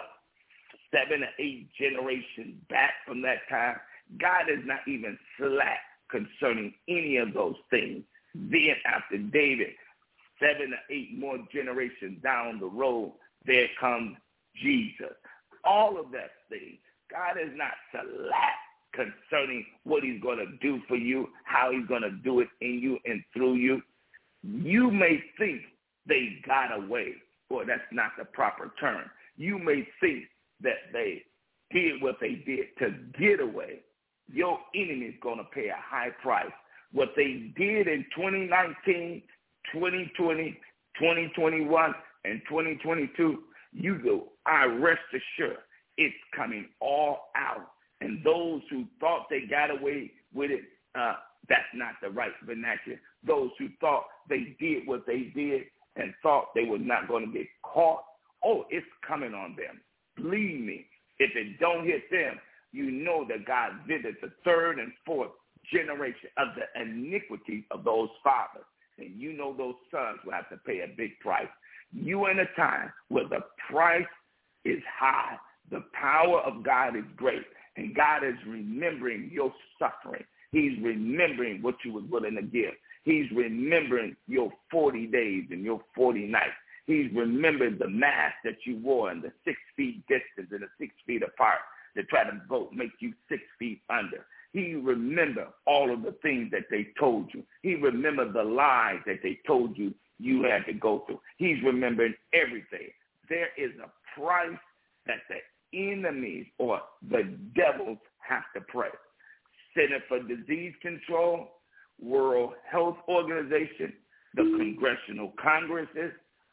seven or eight generations back from that time? God is not even slack concerning any of those things. Then after David, seven or eight more generations down the road, there comes Jesus. All of that thing, God is not slack concerning what he's going to do for you, how he's going to do it in you and through you. You may think they got away, or that's not the proper term. You may think that they did what they did to get away. Your enemy is going to pay a high price. What they did in twenty nineteen, twenty twenty, twenty twenty-one, and twenty twenty-two, you go, I rest assured, it's coming all out. And those who thought they got away with it, uh, that's not the right vernacular. Those who thought they did what they did and thought they were not going to get caught, oh, it's coming on them. Believe me, if it don't hit them, you know that God visits the third and fourth generation of the iniquity of those fathers. And you know those sons will have to pay a big price. You in a time where the price is high, the power of God is great, and God is remembering your suffering. He's remembering what you was willing to give. He's remembering your forty days and your forty nights. He's remembered the mask that you wore and the six feet distance and the six feet apart to try to vote, make you six feet under. He remembered all of the things that they told you. He remembered the lies that they told you you had to go through. He's remembering everything. There is a price that the enemies or the devils have to pay. Center for Disease Control, World Health Organization, the Congressional Congresses,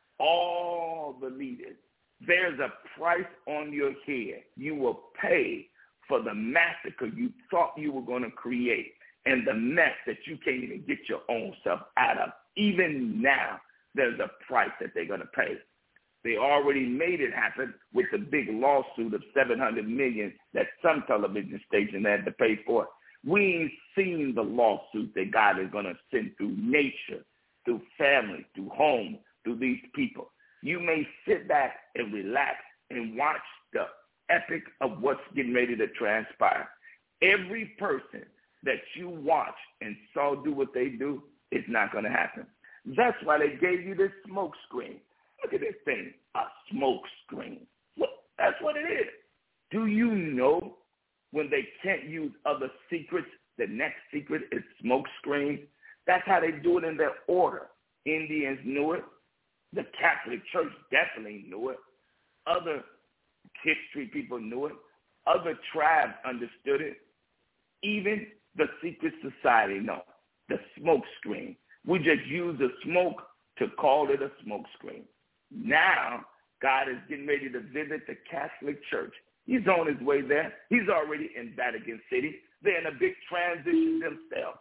all the leaders. There's a price on your head. You will pay for the massacre you thought you were going to create and the mess that you can't even get your own self out of. Even now, there's a price that they're going to pay. They already made it happen with the big lawsuit of seven hundred million dollars that some television station had to pay for. We ain't seen the lawsuit that God is going to send through nature, through family, through home, through these people. You may sit back and relax and watch the epic of what's getting ready to transpire. Every person that you watch and saw do what they do, it's not going to happen. That's why they gave you this smoke screen. Look at this thing, a smoke screen. Look, that's what it is. Do you know when they can't use other secrets, the next secret is smoke screens? That's how they do it in their order. Indians knew it. The Catholic Church definitely knew it. Other history people knew it. Other tribes understood it. Even the secret society know the smoke screen. We just use the smoke to call it a smoke screen. Now, God is getting ready to visit the Catholic Church. He's on his way there. He's already in Vatican City. They're in a big transition themselves.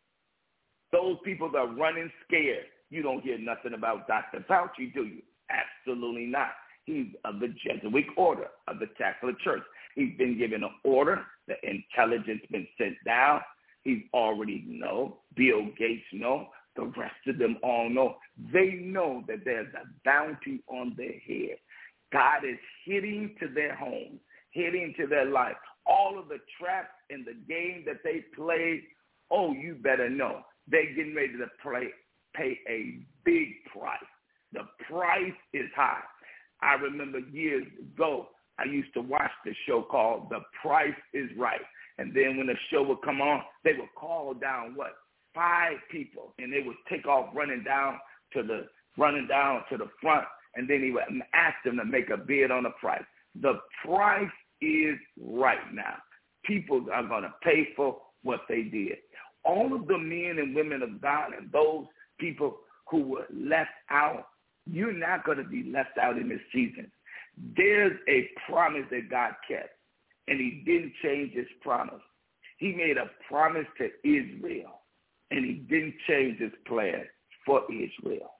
Those people that are running scared. You don't hear nothing about Doctor Fauci, do you? Absolutely not. He's of the Jesuit order of the Catholic Church. He's been given an order. The intelligence been sent down. He's already know. Bill Gates know. The rest of them all know. They know that there's a bounty on their head. God is hitting to their homes, hitting to their life. All of the traps in the game that they played, oh, you better know. They're getting ready to play, pay a big price. The price is high. I remember years ago, I used to watch the show called The Price is Right. And then when the show would come on, they would call down, what, five people, and they would take off running down to the running down to the front, and then he would ask them to make a bid on the price. The price is right now. People are going to pay for what they did. All of the men and women of God and those people who were left out, you're not going to be left out in this season. There's a promise that God kept, and he didn't change his promise. He made a promise to Israel, and he didn't change his plan for Israel.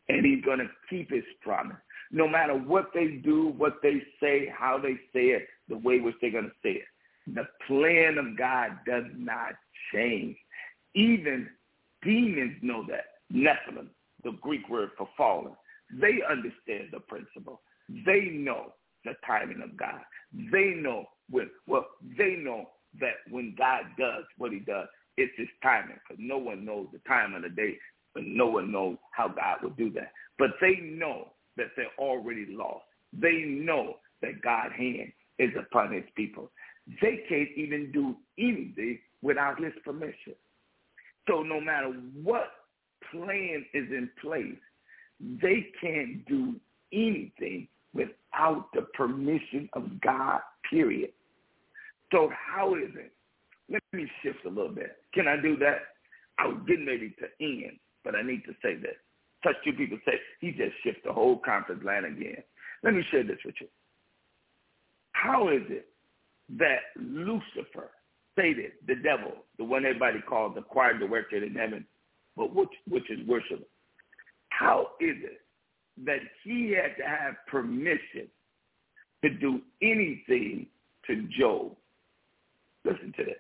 and he's going to keep his promise. No matter what they do, what they say, how they say it, the way which they're going to say it. The plan of God does not change. Even demons know that. Nephilim, the Greek word for fallen, they understand the principle. They know the timing of God. They know when, well, they know that when God does what he does, it's his timing, because no one knows the time of the day, but no one knows how God will do that. But they know that they're already lost. They know that God's hand is upon his people. They can't even do anything without his permission. So no matter what plan is in place, they can't do anything without the permission of God, period. So how is it? Let me shift a little bit. Can I do that? I was getting ready to end, but I need to say this. Touch two people say, he just shifted the whole conference line again. Let me share this with you. How is it that Lucifer, Satan, the devil, the one everybody calls the choir director in heaven, but which, which is worship, how is it that he had to have permission to do anything to Job? Listen to this.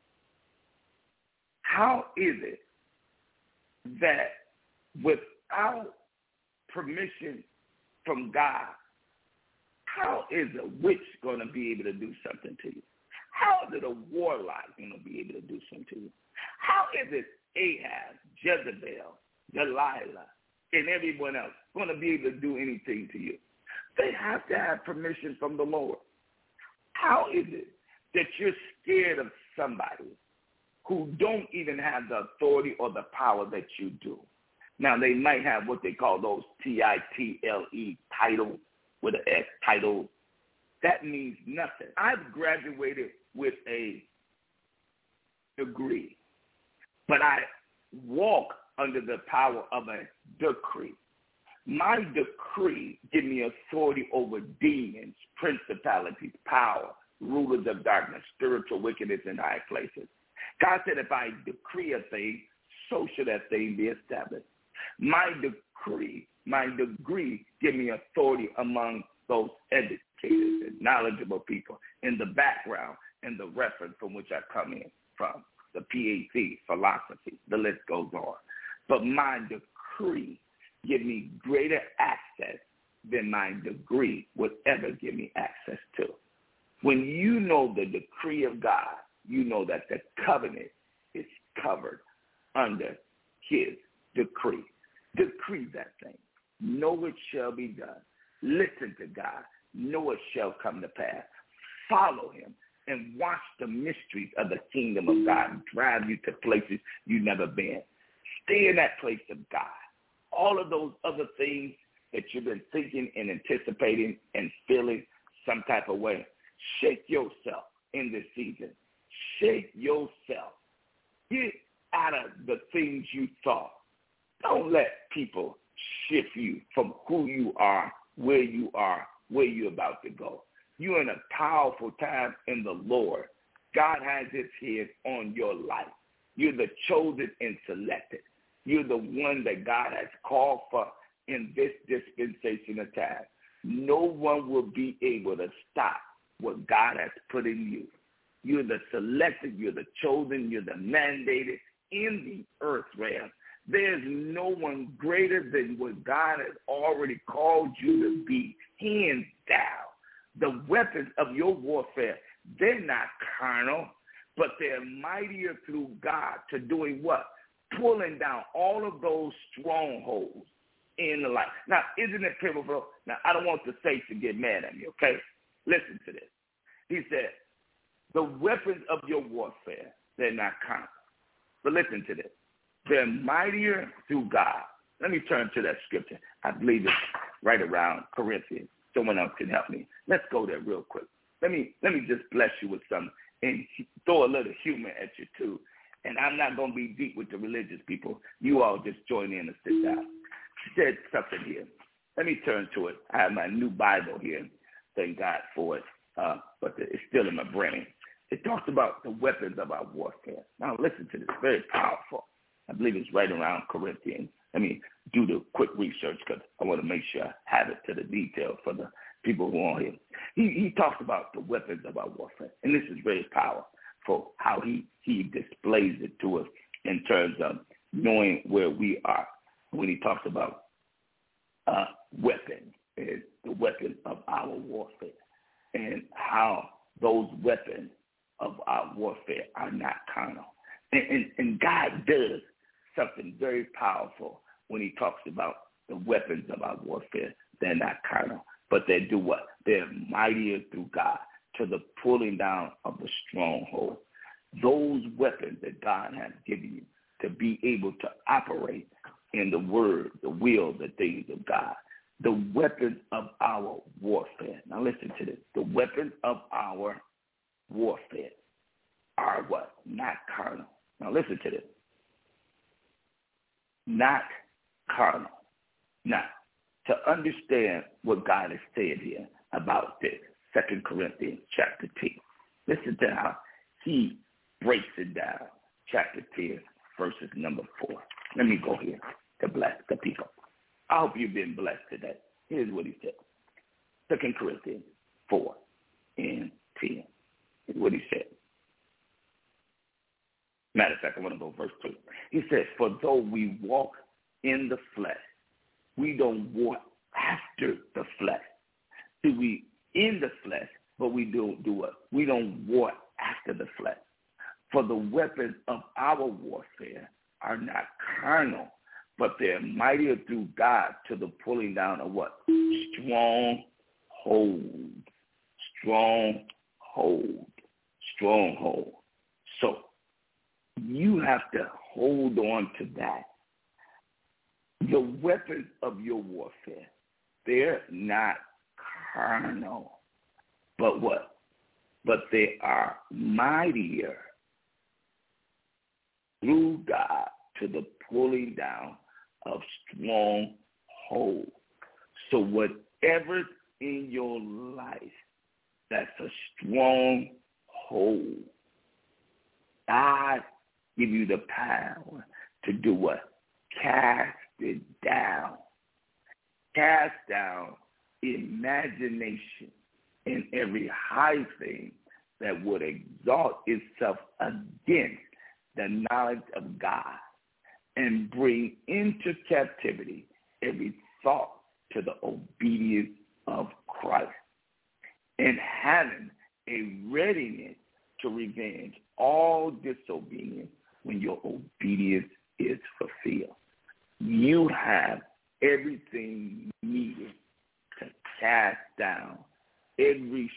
How is it that without permission from God, how is a witch going to be able to do something to you? How is it a warlock going to be able to do something to you? How is it Ahab, Jezebel, Delilah, and everyone else going to be able to do anything to you? They have to have permission from the Lord. How is it that you're scared of somebody who don't even have the authority or the power that you do? Now, they might have what they call those T I T L E titles with an X, title. That means nothing. I've graduated with a degree, but I walk under the power of a decree. My decree gives me authority over demons, principalities, power, rulers of darkness, spiritual wickedness in high places. God said if I decree a thing, so should that thing be established. My decree, my degree gives me authority among those educated and knowledgeable people in the background and the reference from which I come in from, the P H D, philosophy, the list goes on. But my decree gives me greater access than my degree would ever give me access to. When you know the decree of God, you know that the covenant is covered under his decree. Decree that thing. Know it shall be done. Listen to God. Know it shall come to pass. Follow him and watch the mysteries of the kingdom of God drive you to places you've never been. Stay in that place of God. All of those other things that you've been thinking and anticipating and feeling some type of way, shake yourself in this season. Shake yourself. Get out of the things you thought. Don't let people shift you from who you are, where you are, where you're about to go. You're in a powerful time in the Lord. God has his hand on your life. You're the chosen and selected. You're the one that God has called for in this dispensation of time. No one will be able to stop what God has put in you. You're the selected, you're the chosen, you're the mandated in the earth realm. There's no one greater than what God has already called you to be, hands down. The weapons of your warfare, they're not carnal, but they're mightier through God to doing what? Pulling down all of those strongholds in the life. Now, isn't it pivotal? Now, I don't want the saints to get mad at me, okay? Listen to this. He said, the weapons of your warfare, they're not carnal. But listen to this. They're mightier through God. Let me turn to that scripture. I believe it's right around Corinthians. Someone else can help me. Let's go there real quick. Let me let me just bless you with something and throw a little humor at you too. And I'm not going to be deep with the religious people. You all just join in and sit down. She said something here. Let me turn to it. I have my new Bible here. Thank God for it. Uh, but it's still in my brain. It talks about the weapons of our warfare. Now listen to this. Very powerful. I believe it's right around Corinthians. let me do the quick research because I want to make sure I have it to the detail for the people who are here. He, he talks about the weapons of our warfare, and this is very powerful for how he, he displays it to us in terms of knowing where we are. When he talks about uh, weapons, is the weapon of our warfare, and how those weapons of our warfare are not carnal. And, and, and God does something very powerful when he talks about the weapons of our warfare. They're not carnal, but they do what? They're mightier through God to the pulling down of the stronghold. Those weapons that God has given you to be able to operate in the word, the will, the things of God. The weapons of our warfare. Now listen to this. The weapons of our warfare are what? Not carnal. Now listen to this. Not carnal. Now, to understand what God has said here about this, Second Corinthians chapter ten, listen to how he breaks it down. Chapter ten, verses number four. Let me go here to bless the people. I hope you've been blessed today. Here's what he said. Second Corinthians four and ten. Here's what he said. Matter of fact, I want to go verse two. He says, for though we walk in the flesh, we don't walk after the flesh. See, we in the flesh, but we don't do what? We don't war after the flesh. For the weapons of our warfare are not carnal, but they're mightier through God to the pulling down of what? Stronghold. Stronghold. Stronghold. So you have to hold on to that. The weapons of your warfare, they're not carnal, but what? But they are mightier through God to the pulling down of stronghold. So whatever's in your life that's a stronghold, God give you the power to do what? Cast it down. Cast down imagination and every high thing that would exalt itself against the knowledge of God, and bring into captivity every thought to the obedience of Christ, and having a readiness to revenge all disobedience when your obedience is fulfilled. You have everything needed to cast down every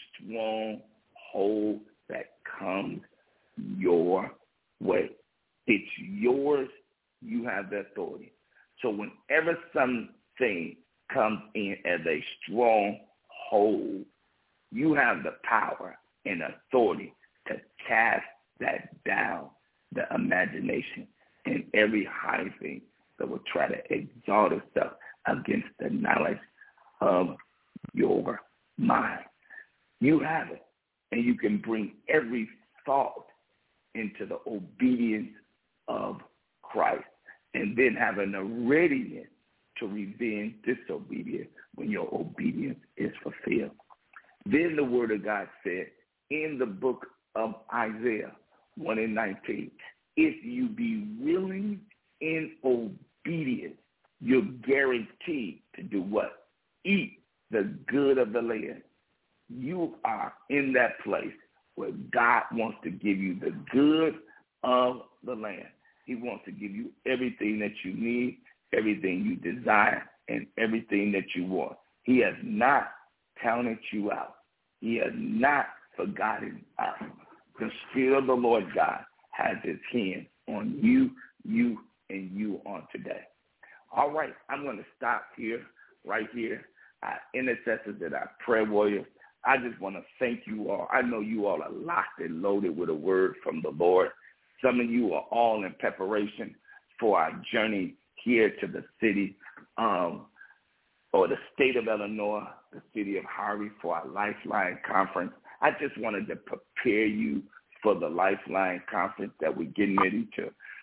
stronghold that comes your way. It's yours. You have the authority. So whenever something comes in as a stronghold, you have the power and authority to cast that down, the imagination and every high thing that will try to exalt itself against the knowledge of your mind. You have it, and you can bring every thought into the obedience of Christ, and then having a readiness to revenge disobedience when your obedience is fulfilled. Then the word of God said in the book of Isaiah one and nineteen, if you be willing and obedient, you're guaranteed to do what? Eat the good of the land. You are in that place where God wants to give you the good of the land. He wants to give you everything that you need, everything you desire, and everything that you want. He has not counted you out. He has not forgotten us. The Spirit of the Lord God has his hand on you, you, and you on today. All right, I'm going to stop here, right here. Our intercessors and our prayer warriors, I just want to thank you all. I know you all are locked and loaded with a word from the Lord. Some of you are all in preparation for our journey here to the city um, or the state of Illinois, the city of Harvey, for our Lifeline Conference. I just wanted to prepare you for the Lifeline Conference that we're getting ready to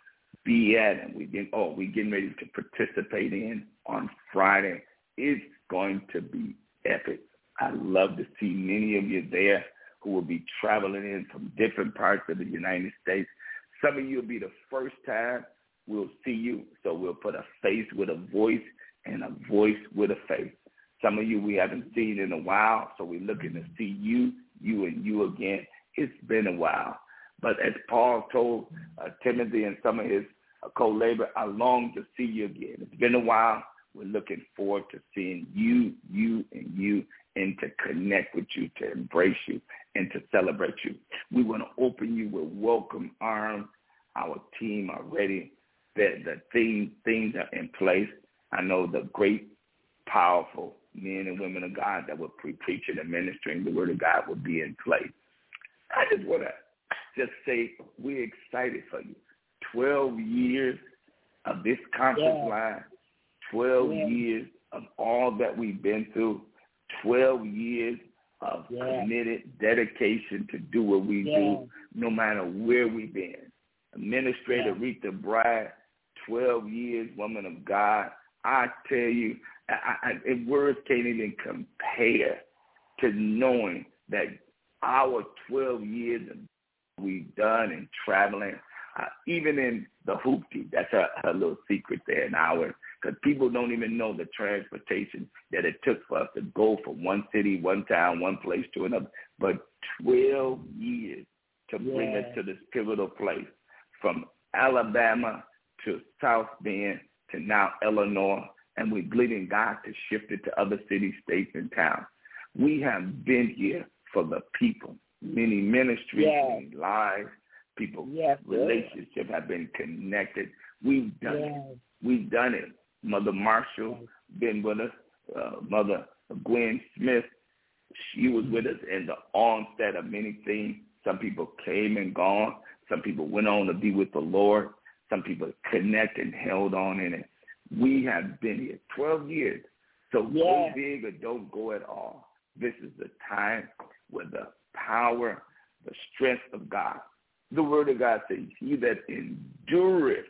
be at, and we get oh, we getting ready to participate in on Friday. It's going to be epic. I love to see many of you there who will be traveling in from different parts of the United States. Some of you will be the first time we'll see you, so we'll put a face with a voice and a voice with a face. Some of you we haven't seen in a while, so we're looking to see you, you and you again. It's been a while. But as Paul told uh, Timothy and some of his uh, co-laborers, I long to see you again. It's been a while. We're looking forward to seeing you, you, and you, and to connect with you, to embrace you, and to celebrate you. We want to open you with welcome arms. Our team are ready. The, the thing, things are in place. I know the great, powerful men and women of God that will be preaching and ministering the word of God will be in place. I just want to just say we're excited for you. Twelve years of this conference yeah. line, twelve yeah. years of all that we've been through, twelve years of yeah. committed dedication to do what we yeah. do, no matter where we've been. Administrator yeah. Rita Bride, twelve years, woman of God. I tell you, I, I, words can't even compare to knowing that our twelve years we've done in traveling, uh, even in the hoopty, that's her, her little secret there in ours, because people don't even know the transportation that it took for us to go from one city, one town, one place to another. But twelve years to bring yeah. us to this pivotal place, from Alabama to South Bend to now Illinois, and we're believing God to shift it to other cities, states, and towns. We have been here for the people. Many ministries, yes. many lives, people, yes, relationships yes. have been connected. We've done yes. it. We've done it. Mother Marshall yes. been with us. Uh, Mother Gwen Smith, she was with us in the onset of many things. Some people came and gone. Some people went on to be with the Lord. Some people connected and held on in it. We have been here twelve years. So yes. go big or don't go at all. This is the time where the power, the strength of God. The word of God says, he that endureth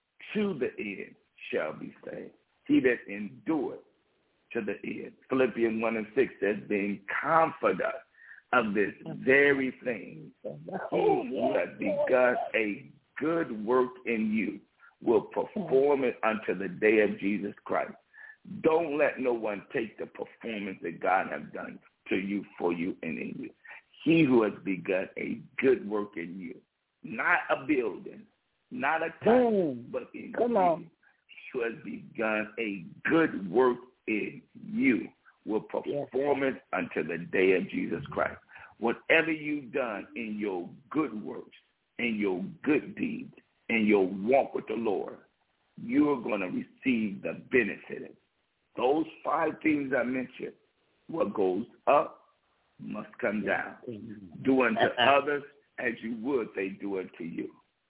to the end shall be saved. He that endureth to the end. Philippians one and six says, being confident of this very thing, oh, he who has begun a good work in you will perform it unto the day of Jesus Christ. Don't let no one take the performance that God has done to you, for you, and in you. He who has begun a good work in you, not a building, not a type, mm. but in Come you. on. He who has begun a good work in you will perform yes. it until the day of Jesus Christ. Whatever you've done in your good works, in your good deeds, in your walk with the Lord, you're going to receive the benefit. Those five things I mentioned, what goes up must come down. Do unto others as you would they do unto you.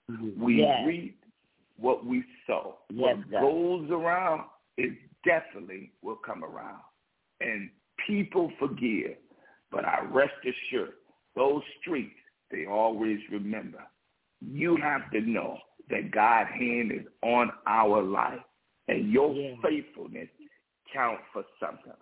We yes. reap what we sow. Yes, what God. goes around is definitely will come around. And people forgive, but I rest assured, those streets, they always remember. You have to know that God's hand is on our life, and your yeah. faithfulness counts for something.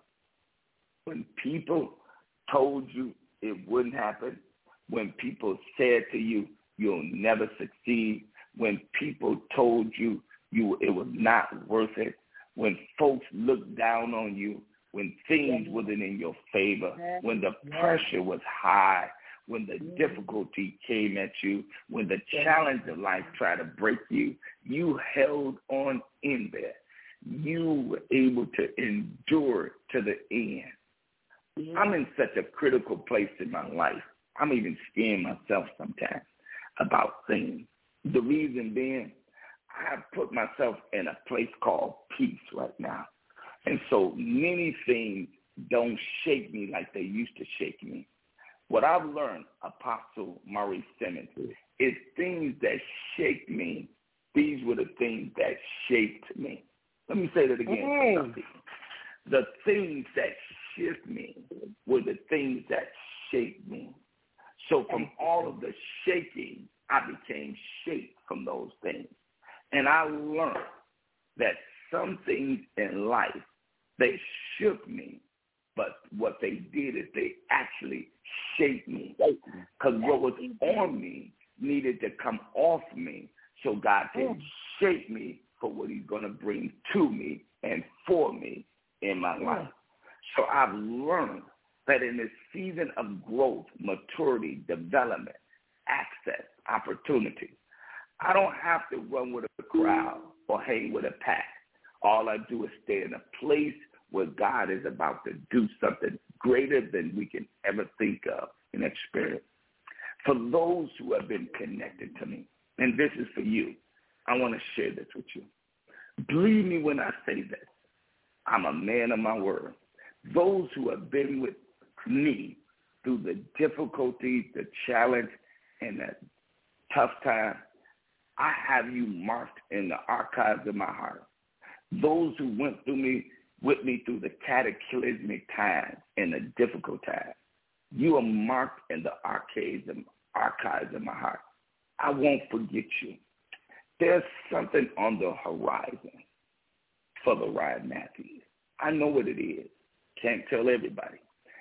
When people told you it wouldn't happen, when people said to you, you'll never succeed, when people told you you it was not worth it, when folks looked down on you, when things yeah. wasn't in your favor, yeah. when the yeah. pressure was high, when the yeah. difficulty came at you, when the yeah. challenge of life tried to break you, you held on in there. You were able to endure to the end. Yeah. I'm in such a critical place in my life. I'm even scaring myself sometimes about things. The reason being, I have put myself in a place called peace right now. And so many things don't shake me like they used to shake me. What I've learned, Apostle Maurice Simmons, is things that shake me, these were the things that shaped me. Let me say that again. Mm. The things that shift me were the things that shaped me. So from all of the shaking, I became shaped from those things. And I learned that some things in life, they shook me, but what they did is they actually shaped me. Because what was on me needed to come off me so God can shape me for what he's going to bring to me and for me in my life. So I've learned that in this season of growth, maturity, development, access, opportunity, I don't have to run with a crowd or hang with a pack. All I do is stay in a place where God is about to do something greater than we can ever think of and experience. For those who have been connected to me, and this is for you, I want to share this with you. Believe me when I say this. I'm a man of my word. Those who have been with me through the difficulties, the challenge, and the tough time, I have you marked in the archives of my heart. Those who went through me with me through the cataclysmic times and the difficult times, you are marked in the archives of, archives of my heart. I won't forget you. There's something on the horizon for Lorraine Matthews. I know what it is. Can't tell everybody.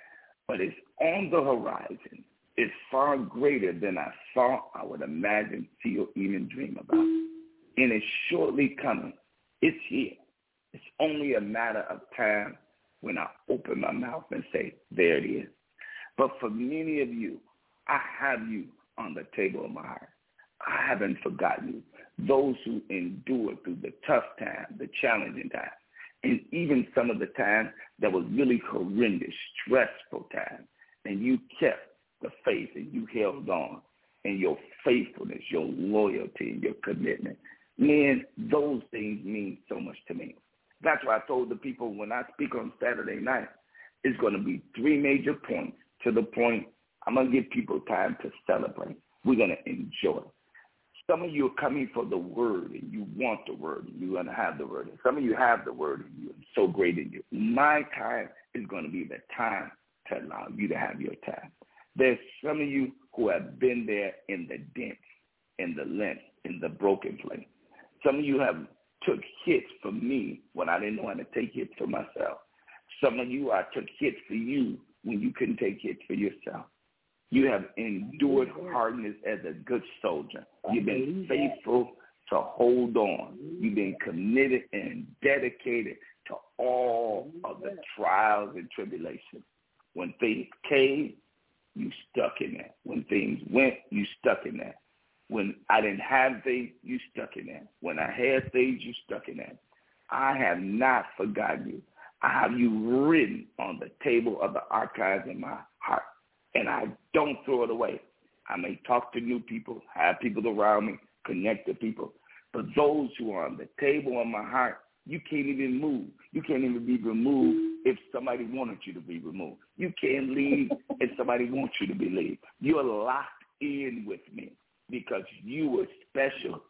But it's on the horizon. It's far greater than I thought, I would imagine, feel, even dream about. And it's shortly coming. It's here. It's only a matter of time when I open my mouth and say, there it is. But for many of you, I have you on the table of my heart. I haven't forgotten you. Those who endured through the tough times, the challenging times, and even some of the times that was really horrendous, stressful times, and you kept the faith and you held on, and your faithfulness, your loyalty, and your commitment. Man, those things mean so much to me. That's why I told the people when I speak on Saturday night, it's going to be three major points to the point I'm going to give people time to celebrate. We're going to enjoy. Some of you are coming for the word, and you want the word, and you're going to have the word. And some of you have the word, and you're so great in you. My time is going to be the time to allow you to have your time. There's some of you who have been there in the dent, in the length, in the broken place. Some of you have took hits for me when I didn't know how to take hits for myself. Some of you, I took hits for you when you couldn't take hits for yourself. You have endured hardness as a good soldier. You've been faithful to hold on. You've been committed and dedicated to all of the trials and tribulations. When things came, you stuck in there. When things went, you stuck in there. When I didn't have things, you stuck in there. When I had things, you stuck in there. I have not forgotten you. I have you written on the table of the archives in my heart, and I don't throw it away. I may talk to new people, have people around me, connect to people, but those who are on the table of my heart, you can't even move. You can't even be removed if somebody wanted you to be removed. You can't leave if somebody wants you to be leave. You're locked in with me because you were special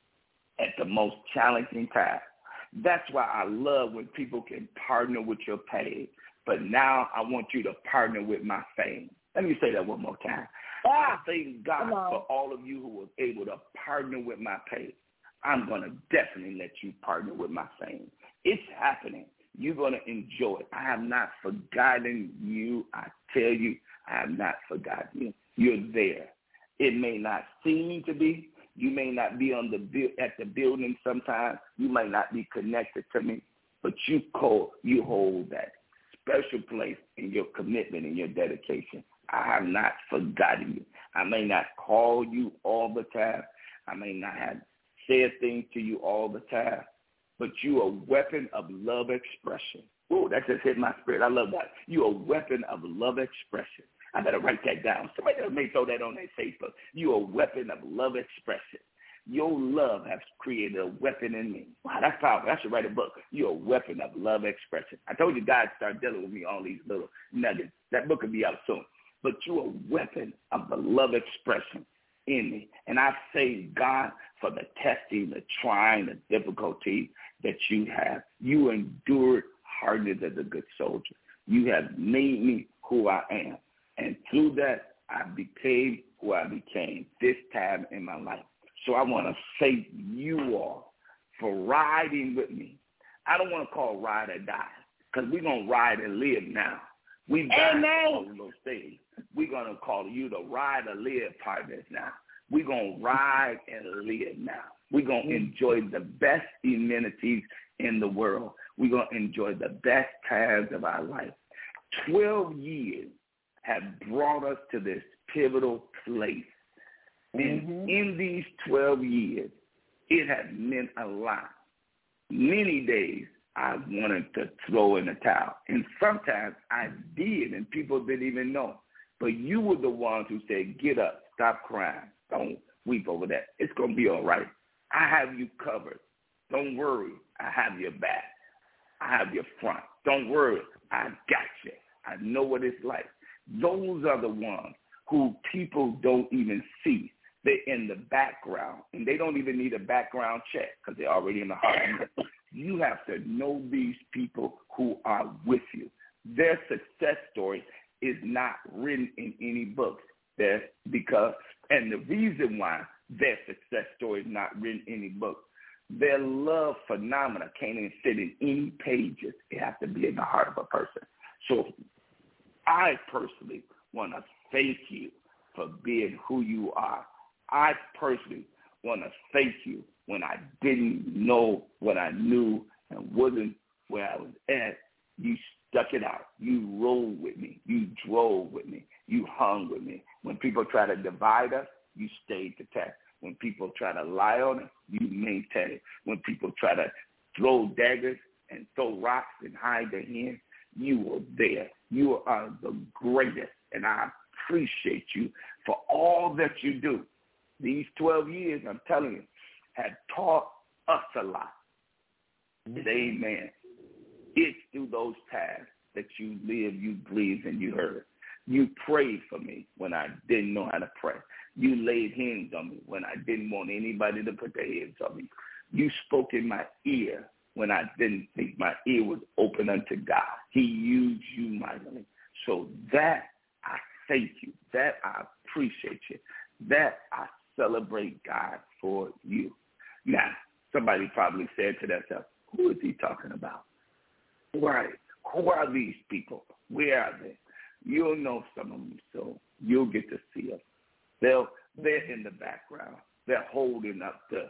at the most challenging time. That's why I love when people can partner with your pain. But now I want you to partner with my fame. Let me say that one more time. I thank God for all of you who was able to partner with my pain. I'm going to definitely let you partner with my fame. It's happening. You're going to enjoy it. I have not forgotten you. I tell you, I have not forgotten you. You're there. It may not seem to be. You may not be on the at the building sometimes. You might not be connected to me, but you call, you hold that special place in your commitment and your dedication. I have not forgotten you. I may not call you all the time. I may not have said things to you all the time, but you are a weapon of love expression. Ooh, that just hit my spirit. I love that. You're a weapon of love expression. I better write that down. Somebody else may throw that on their Facebook. You're a weapon of love expression. Your love has created a weapon in me. Wow, that's powerful. I should write a book. You're a weapon of love expression. I told you God started dealing with me all these little nuggets. That book will be out soon. But you're a weapon of the love expression in me. And I thank God for the testing, the trying, the difficulty that you have. You endured hardness as a good soldier. You have made me who I am. And through that, I became who I became this time in my life. So I want to thank you all for riding with me. I don't want to call ride or die because we're going to ride and live now. We've got all those things. We're going to call you the ride or live partners now. We're going to ride and live now. We're going to enjoy the best amenities in the world. We're going to enjoy the best times of our life. Twelve years have brought us to this pivotal place. And mm-hmm. in these twelve years, it has meant a lot. Many days I wanted to throw in the towel. And sometimes I did, and people didn't even know. But you were the ones who said, get up, stop crying. Don't weep over that. It's going to be all right. I have you covered. Don't worry. I have your back. I have your front. Don't worry. I got you. I know what it's like. Those are the ones who people don't even see. They're in the background, and they don't even need a background check because they're already in the heart. You have to know these people who are with you. Their success story is not written in any books. There's because, and the reason why their success story is not written in any books, their love phenomena can't even sit in any pages. It has to be in the heart of a person. So I personally want to thank you for being who you are. I personally want to thank you when I didn't know what I knew and wasn't where I was at. You stuck it out. You rolled with me. You drove with me. You hung with me. When people try to divide us, you stayed the test. When people try to lie on us, you maintained it. When people try to throw daggers and throw rocks and hide their hands, you were there. You are the greatest, and I appreciate you for all that you do. These twelve years, I'm telling you, have taught us a lot. Mm-hmm. Amen. It's through those times that you live, you breathe, and you heard. You prayed for me when I didn't know how to pray. You laid hands on me when I didn't want anybody to put their hands on me. You spoke in my ear when I didn't think my ear was open unto God. He used you mightily. So that I thank you. That I appreciate you. That I celebrate God for you. Now, somebody probably said to themselves, who is he talking about? Right. Who are these people? Where are they? You'll know some of them, so you'll get to see them. They'll, they're in the background. They're holding up the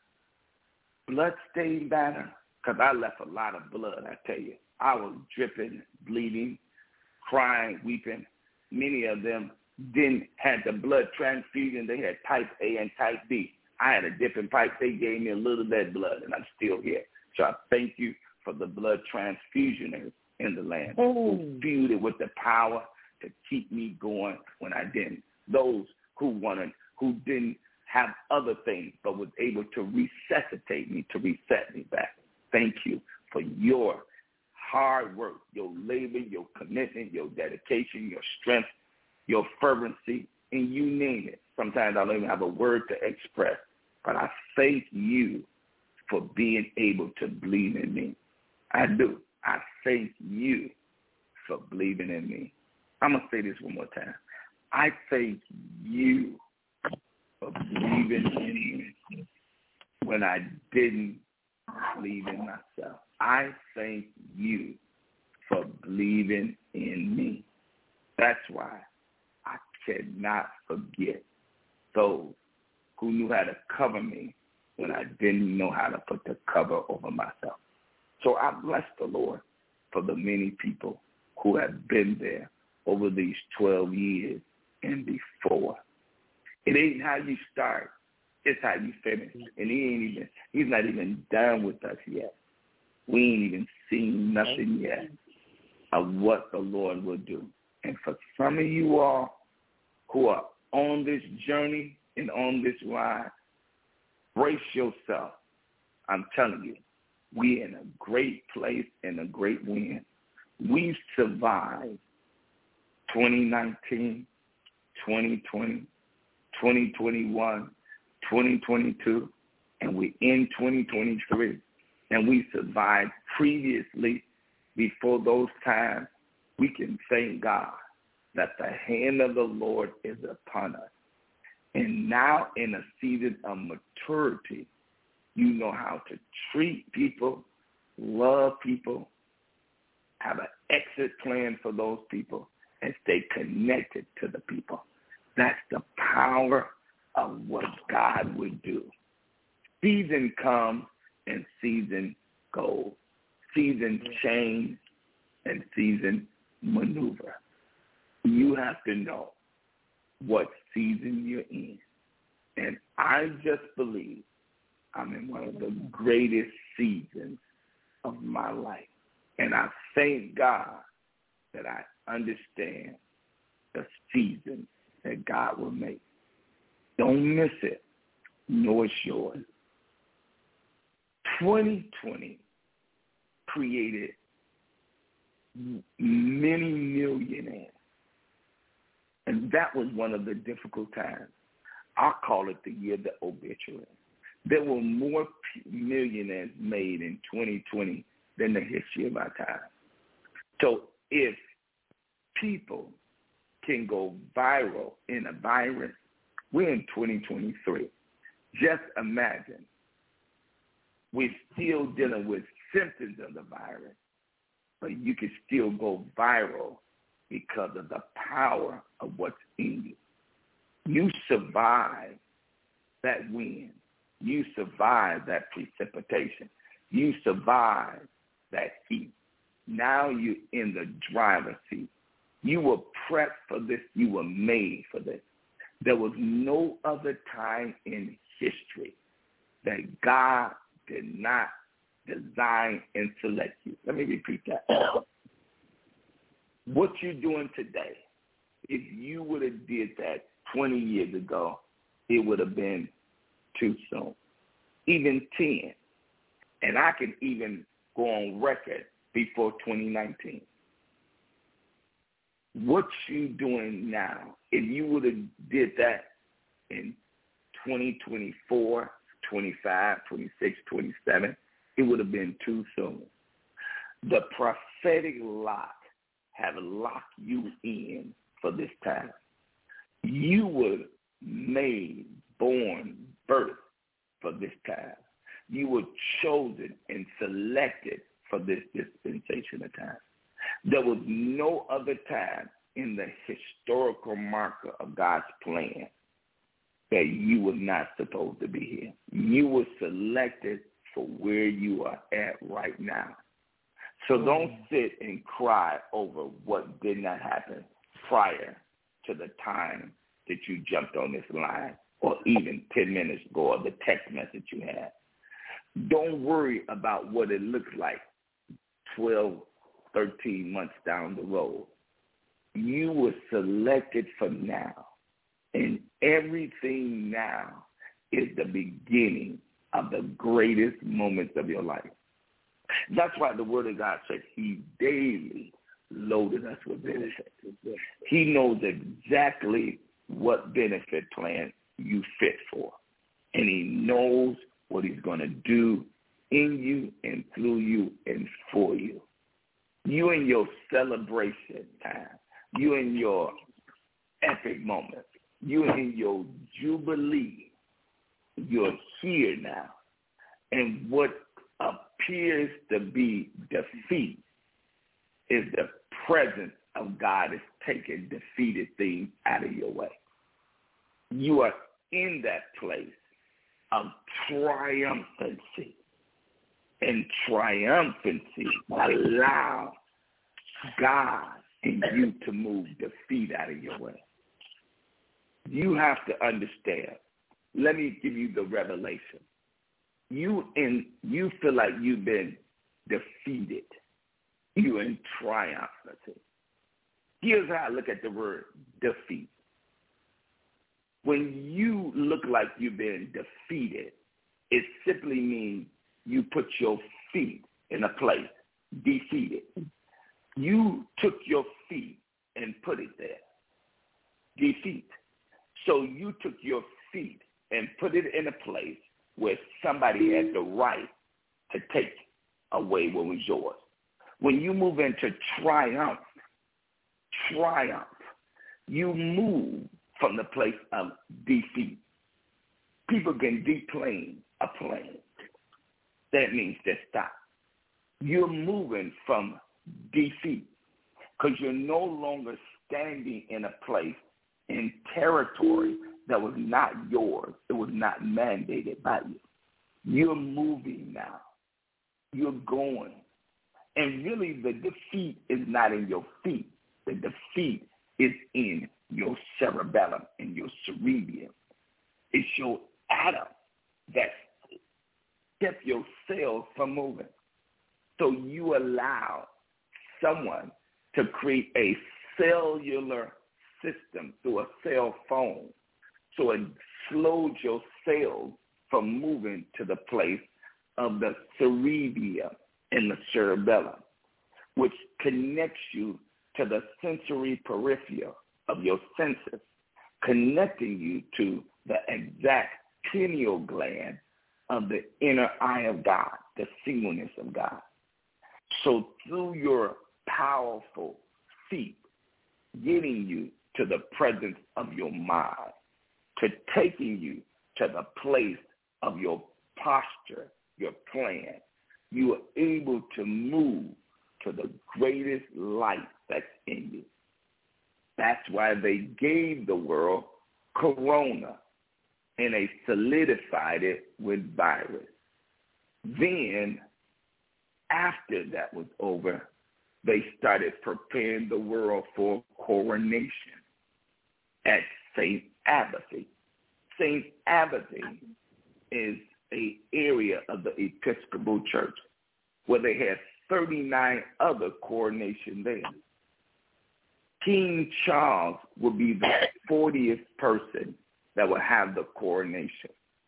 bloodstained banner, because I left a lot of blood, I tell you. I was dripping, bleeding, crying, weeping. Many of them didn't have the blood transfusion. They had type A and type B. I had a different pipe. They gave me a little of that blood, and I'm still here. So I thank you for the blood transfusioners in the land who fueled it with the power to keep me going when I didn't. Those who wanted, who didn't have other things but was able to resuscitate me, to reset me back. Thank you for your hard work, your labor, your commitment, your dedication, your strength, your fervency, and you name it. Sometimes I don't even have a word to express, but I thank you for being able to believe in me. I do. I thank you for believing in me. I'm going to say this one more time. I thank you for believing in me when I didn't believe in myself. I thank you for believing in me. That's why I cannot forget those who knew how to cover me when I didn't know how to put the cover over myself. So I bless the Lord for the many people who have been there over these twelve years and before. It ain't how you start, it's how you finish. And he ain't even, he's not even done with us yet. We ain't even seen nothing yet of what the Lord will do. And for some of you all who are on this journey and on this ride, brace yourself. I'm telling you, we're in a great place and a great win. We've survived twenty nineteen, twenty twenty, twenty twenty-one, twenty twenty-two, and we're in twenty twenty-three. And we survived previously before those times. We can thank God that the hand of the Lord is upon us. And now in a season of maturity, You know how to treat people, love people, have an exit plan for those people, and stay connected to the people. That's the power of what God would do. Season comes and season goes. Season change and season maneuver. You have to know what season you're in. And I just believe I'm in one of the greatest seasons of my life. And I thank God that I understand the season that God will make. Don't miss it. Know it's yours. twenty twenty created many millionaires. And that was one of the difficult times. I call it the year of the obituary. There were more millionaires made in twenty twenty than the history of our time. So if people can go viral in a virus, we're in twenty twenty-three. Just imagine we're still dealing with symptoms of the virus, but you can still go viral because of the power of what's in you. You survive that wind. You survive that precipitation. You survive that heat. Now you're in the driver's seat. You were prepped for this. You were made for this. There was no other time in history that God did not design and select you. Let me repeat that. What you're doing today, if you would have did that twenty years ago, it would have been too soon. Even ten. And I can even go on record before twenty nineteen. What you doing now, if you would have did that in twenty twenty-four, twenty-five, twenty-six, twenty-seven, it would have been too soon. The prophetic lock have locked you in for this time. You were made, born, birthed for this time. You were chosen and selected for this dispensation of time. There was no other time in the historical marker of God's plan that you were not supposed to be here. You were selected for where you are at right now. So don't sit and cry over what did not happen prior to the time that you jumped on this line, or even ten minutes ago, or the text message you had. Don't worry about what it looks like twelve, thirteen months down the road. You were selected for now, and everything now is the beginning of the greatest moments of your life. That's why the Word of God says he daily loaded us with benefits. He knows exactly what benefit plan you fit for, and he knows what he's going to do in you and through you and for you. You in your celebration time, you in your epic moment, you in your jubilee, you're here now. And what appears to be defeat is the presence of God is taking defeated things out of your way. You are in that place of triumphancy. And triumphancy allow God and you to move defeat out of your way. You have to understand. Let me give you the revelation. You in you feel like you've been defeated. You're in triumphancy. Here's how I look at the word defeat. When you look like you've been defeated, it simply means you put your feet in a place, defeated. You took your feet and put it there, defeat. So you took your feet and put it in a place where somebody had the right to take away what was yours. When you move into triumph, triumph, you move from the place of defeat. People can deplane a plane. that means to stop. You're moving from defeat because you're no longer standing in a place, in territory that was not yours. It was not mandated by you. You're moving now. You're going. And really the defeat is not in your feet. The defeat is in your cerebellum, in your cerebellum. It's your atom that kept your cells from moving. So you allow someone to create a cellular system through a cell phone. So it slowed your cells from moving to the place of the cerebellum and the cerebellum, which connects you to the sensory peripheral of your senses, connecting you to the exact pineal gland of the inner eye of God, the singleness of God. So through your powerful feet, getting you to the presence of your mind, to taking you to the place of your posture, your plan, you are able to move to the greatest light that's in you. That's why they gave the world corona, and they solidified it with virus. Then, after that was over, they started preparing the world for coronation at Saint Abbotty. Saint Abbotty is an area of the Episcopal Church where they had thirty-nine other coronations there. King Charles will be the fortieth person that will have the coronation.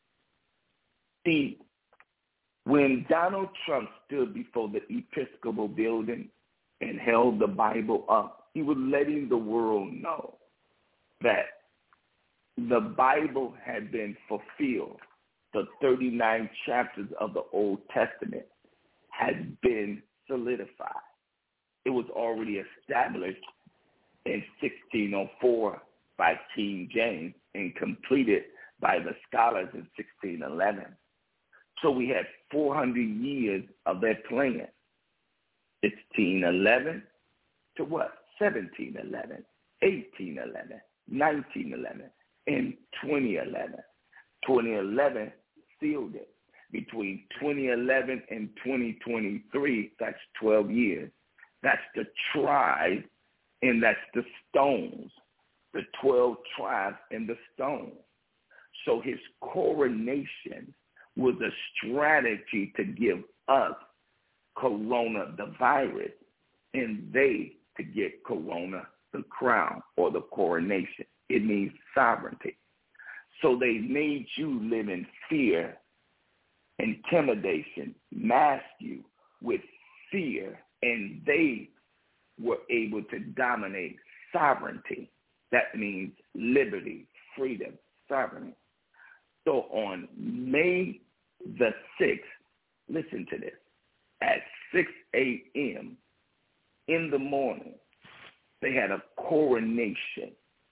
See, when Donald Trump stood before the Episcopal building and held the Bible up, he was letting the world know that the Bible had been fulfilled. The thirty-nine chapters of the Old Testament had been solidified. It was already established in sixteen oh four by King James and completed by the scholars in sixteen eleven. So we had four hundred years of that plan. sixteen eleven to what? seventeen eleven, eighteen eleven, nineteen eleven, and twenty eleven. twenty eleven sealed it. Between twenty eleven and twenty twenty-three, that's twelve years. That's the tribes, and that's the stones, the twelve tribes and the stones. So his coronation was a strategy to give us corona, the virus, and they to get corona, the crown, or the coronation. It means sovereignty. So they made you live in fear, intimidation, mask you with fear, and they were able to dominate sovereignty. That means liberty, freedom, sovereignty. So on May the sixth, listen to this, at six a.m. in the morning, they had a coronation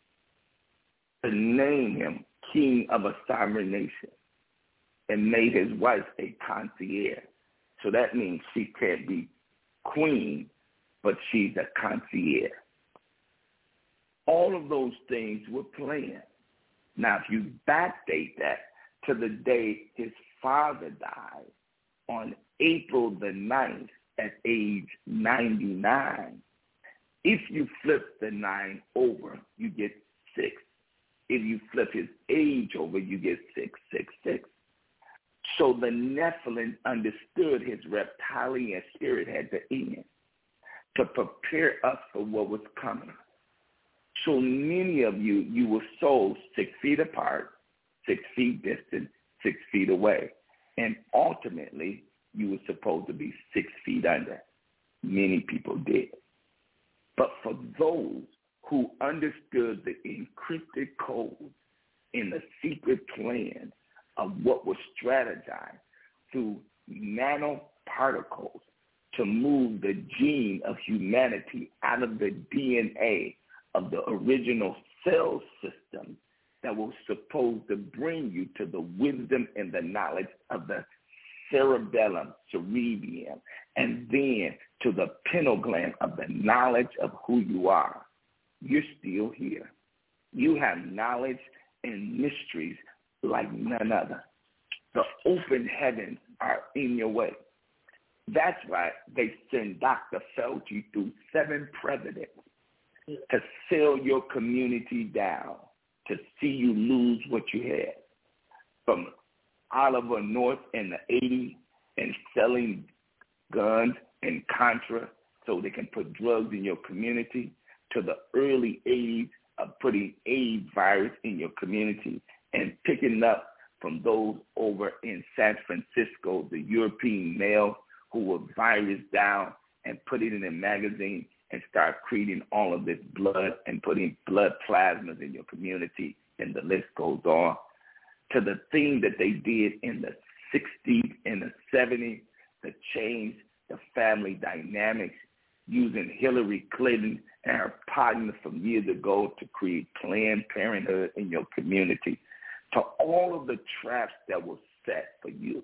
to name him king of a sovereign nation and made his wife a concierge. So that means she can't be queen, but she's a concierge. All of those things were planned. Now, if you backdate that to the day his father died on April the ninth at age ninety-nine, if you flip the nine over, you get six. If you flip his age over, you get six, six, six. So the Nephilim understood his reptilian spirit had to end to prepare us for what was coming. So many of you, you were sold six feet apart, six feet distant, six feet away. And ultimately, you were supposed to be six feet under. Many people did. But for those who understood the encrypted codes in the secret plan of what was strategized through nanoparticles to move the gene of humanity out of the D N A of the original cell system that was supposed to bring you to the wisdom and the knowledge of the cerebellum, cerebrium, and then to the pineal gland of the knowledge of who you are, you're still here. You have knowledge and mysteries like none other. The open heavens are in your way. That's why they send Doctor Fauci through seven presidents to sell your community down, to see you lose what you had. From Oliver North in the eighties and selling guns and Contra so they can put drugs in your community, to the early eighties of putting AIDS virus in your community and picking up from those over in San Francisco, the European male who will virus down and put it in a magazine and start creating all of this blood and putting blood plasmas in your community, and the list goes on, to the thing that they did in the sixties and the seventies to change the family dynamics, using Hillary Clinton and her partners from years ago to create Planned Parenthood in your community, to all of the traps that were set for you.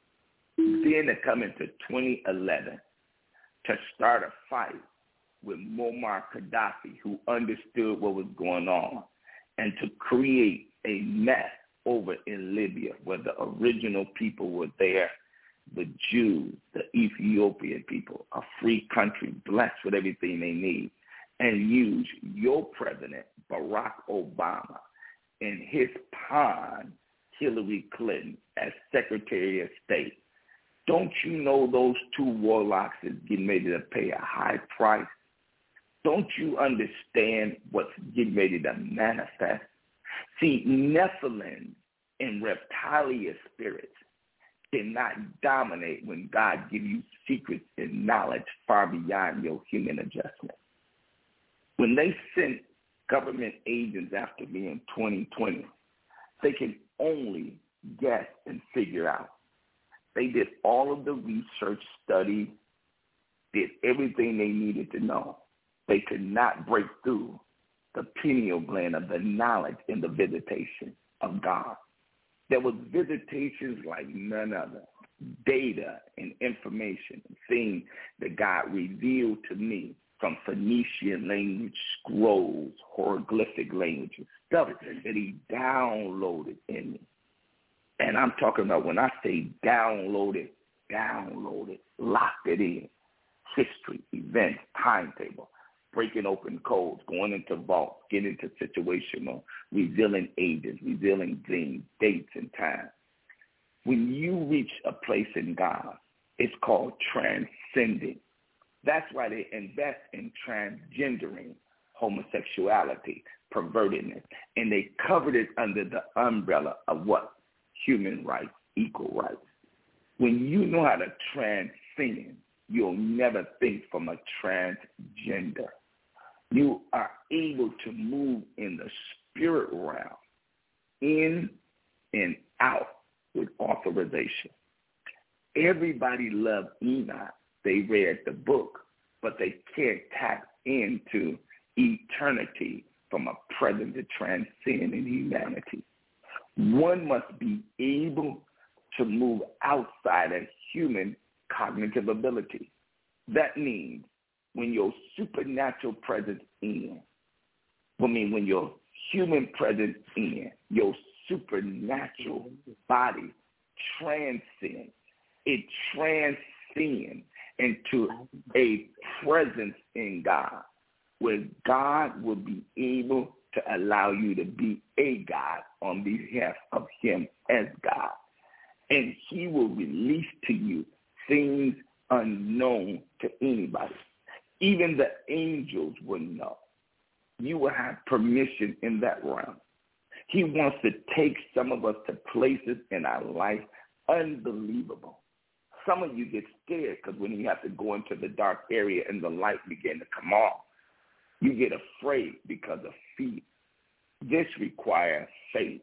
Then to come into twenty eleven to start a fight with Muammar Gaddafi, who understood what was going on, and to create a mess over in Libya where the original people were there, the Jews, the Ethiopian people, a free country blessed with everything they need, and use your president, Barack Obama, and his pawn, Hillary Clinton, as Secretary of State. Don't you know those two warlocks is getting ready to pay a high price? Don't you understand what's getting ready to manifest? See, Nephilim and reptilian spirits cannot dominate when God gives you secrets and knowledge far beyond your human adjustment. When they sent government agents after me in twenty twenty, they can only guess and figure out. They did all of the research study, did everything they needed to know. They could not break through the pineal gland of the knowledge and the visitation of God. There was visitations like none other, data and information, things that God revealed to me from Phoenician language scrolls, hieroglyphic languages, stuff that he downloaded in me. And I'm talking about when I say downloaded, downloaded, locked it in, history, events, timetable, breaking open codes, going into vaults, getting into situational, revealing ages, revealing things, dates, and time. When you reach a place in God, it's called transcending. That's why they invest in transgendering, homosexuality, pervertedness, and they covered it under the umbrella of what? Human rights, equal rights. When you know how to transcend, you'll never think from a transgender. You are able to move in the spirit realm, in and out with authorization. Everybody loved Enoch. They read the book, but they can't tap into eternity from a present to transcend in humanity. One must be able to move outside of human cognitive ability. That means when your supernatural presence in, I mean when your human presence in, your supernatural body transcends. It transcends into a presence in God, where God will be able to allow you to be a God on behalf of him as God. And he will release to you things unknown to anybody. Even the angels will know. You will have permission in that realm. He wants to take some of us to places in our life unbelievable. Some of you get scared because when you have to go into the dark area and the light begin to come on, you get afraid because of fear. This requires faith.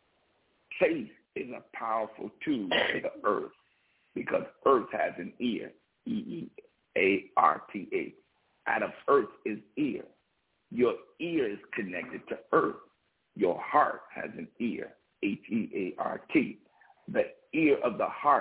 Faith is a powerful tool to the earth because earth has an ear, E E A R T A. Out of earth is ear. Your ear is connected to earth. Your heart has an ear, H E A R T. The ear of the heart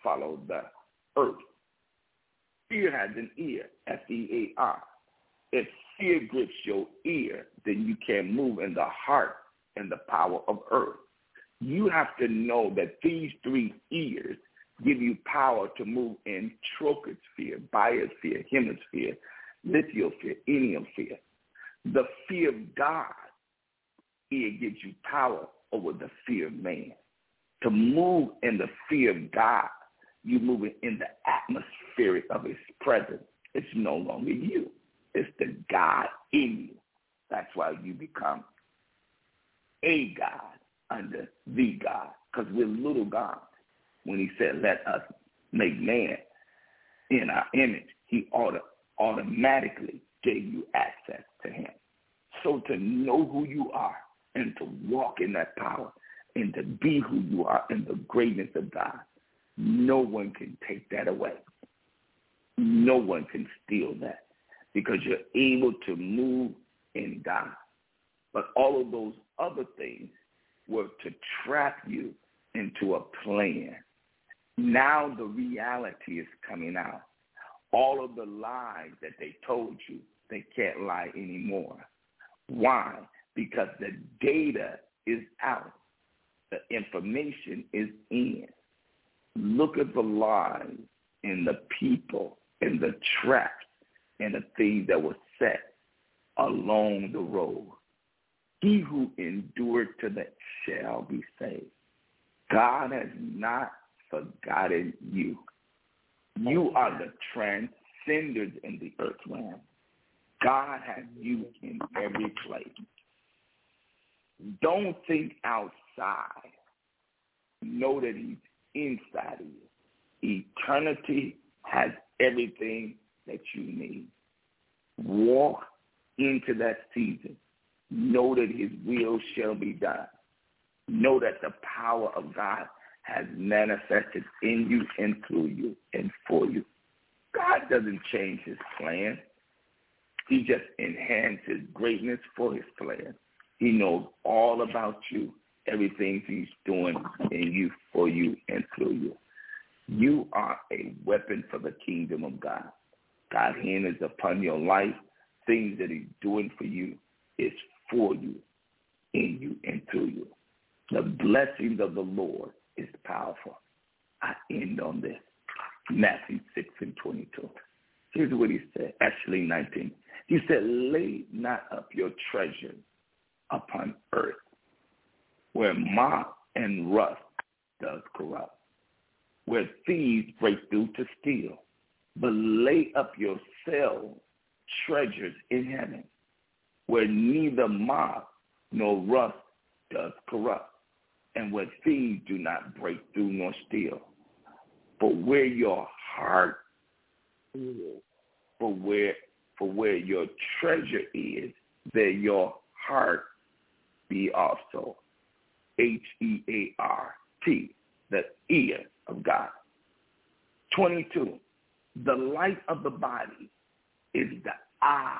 follow the earth. Fear has an ear, F E A R. If fear grips your ear, then you can't move in the heart and the power of earth. You have to know that these three ears give you power to move in trochosphere, biosphere, hemisphere, lithosphere, eniosphere. The fear of God, it gives you power over the fear of man. To move in the fear of God, you move in the atmosphere of his presence. It's no longer you. It's the God in you. That's why you become a God under the God, because we're little gods. When he said, let us make man in our image, he auto- automatically gave you access to him. So to know who you are and to walk in that power and to be who you are in the greatness of God, no one can take that away. No one can steal that because you're able to move in God. But all of those other things were to trap you into a plan. Now the reality is coming out. All of the lies that they told you, they can't lie anymore. Why? Because the data is out. The information is in. Look at the lies and the people and the traps and the things that were set along the road. He who endured to the shall be saved. God has not forgotten you. You are the transcenders in the earth realm. God has you in every place. Don't think outside. Know that he's inside of you. Eternity has everything that you need. Walk into that season. Know that his will shall be done. Know that the power of God has manifested in you and through you and for you. God doesn't change his plan. He just enhances greatness for his plan. He knows all about you, everything he's doing in you, for you, and through you. You are a weapon for the kingdom of God. God's hand is upon your life. Things that he's doing for you is for you, in you, and through you. The blessings of the Lord is powerful. I end on this. Matthew six and twenty-two. Here's what he said, actually nineteen. He said, lay not up your treasure upon earth, where moth and rust does corrupt, where thieves break through to steal, but lay up yourselves treasures in heaven, where neither moth nor rust does corrupt, and where thieves do not break through nor steal. For where your heart is, for where for where your treasure is, there your heart be also. H E A R T, the ear of God. twenty-two, the light of the body is the eye.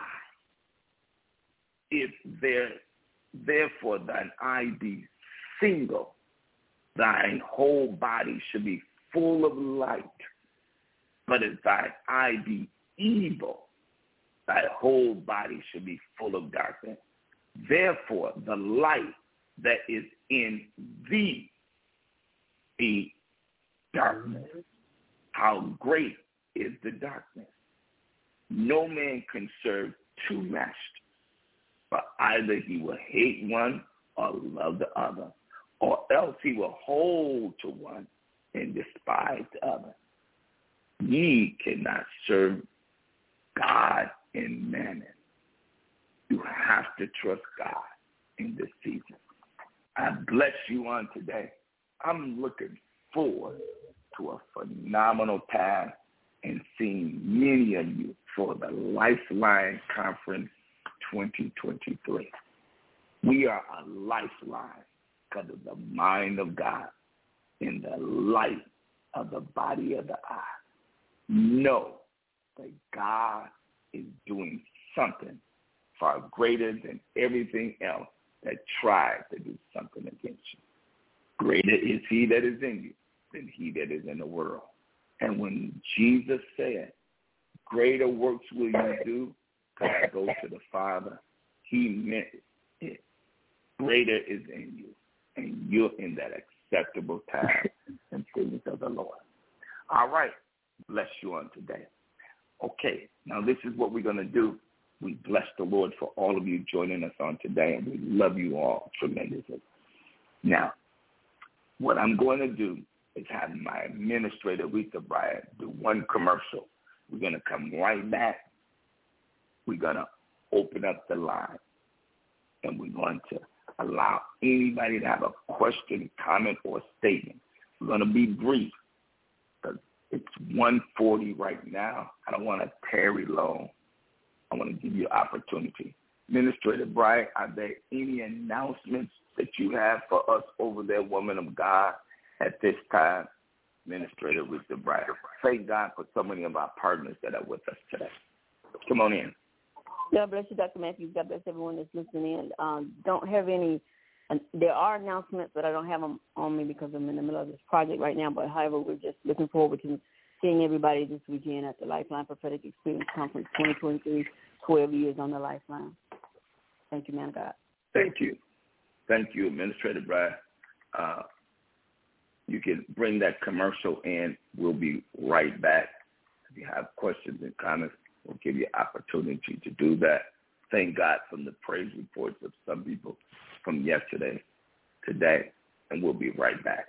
If there, therefore thine eye be single, thine whole body should be full of light. But if thine eye be evil, thy whole body should be full of darkness. Therefore, the light that is in thee be darkness. How great is the darkness? No man can serve two masters, but either he will hate one or love the other, or else he will hold to one and despise the other. Ye cannot serve God and mammon. You have to trust God in this season. I bless you on today. I'm looking forward to a phenomenal time and seeing many of you for the Lifeline Conference twenty twenty-three. We are a lifeline because of the mind of God in the light of the body of the eye. Know that God is doing something far greater than everything else that tried to do something against you. Greater is he that is in you than he that is in the world. And when Jesus said, greater works will you do because I go to the Father, he meant it. Greater is in you, and you're in that acceptable time and things of the Lord. All right. Bless you on today. Okay. Now this is what we're going to do. We bless the Lord for all of you joining us on today, and we love you all tremendously. Now, what I'm going to do is have my administrator, Rita Bryant, do one commercial. We're going to come right back. We're going to open up the line, and we're going to allow anybody to have a question, comment, or statement. We're going to be brief because it's one forty right now. I don't want to tarry long. I want to give you opportunity. Administrator Bryant, are there any announcements that you have for us over there, woman of God, at this time? Administrator Rita Bryant. Thank God for so many of our partners that are with us today. Come on in. God bless you, Doctor Matthews. God bless everyone that's listening in. Um, don't have any, uh, there are announcements, but I don't have them on me because I'm in the middle of this project right now. But however, we're just looking forward to seeing everybody this weekend at the Lifeline Prophetic Experience Conference twenty twenty-three, twelve years on the Lifeline. Thank you, man of God. Thank you. Thank you, Administrator Bryant. Uh, you can bring that commercial in. We'll be right back. If you have questions and comments, we'll give you opportunity to do that. Thank God from the praise reports of some people from yesterday, today, and we'll be right back.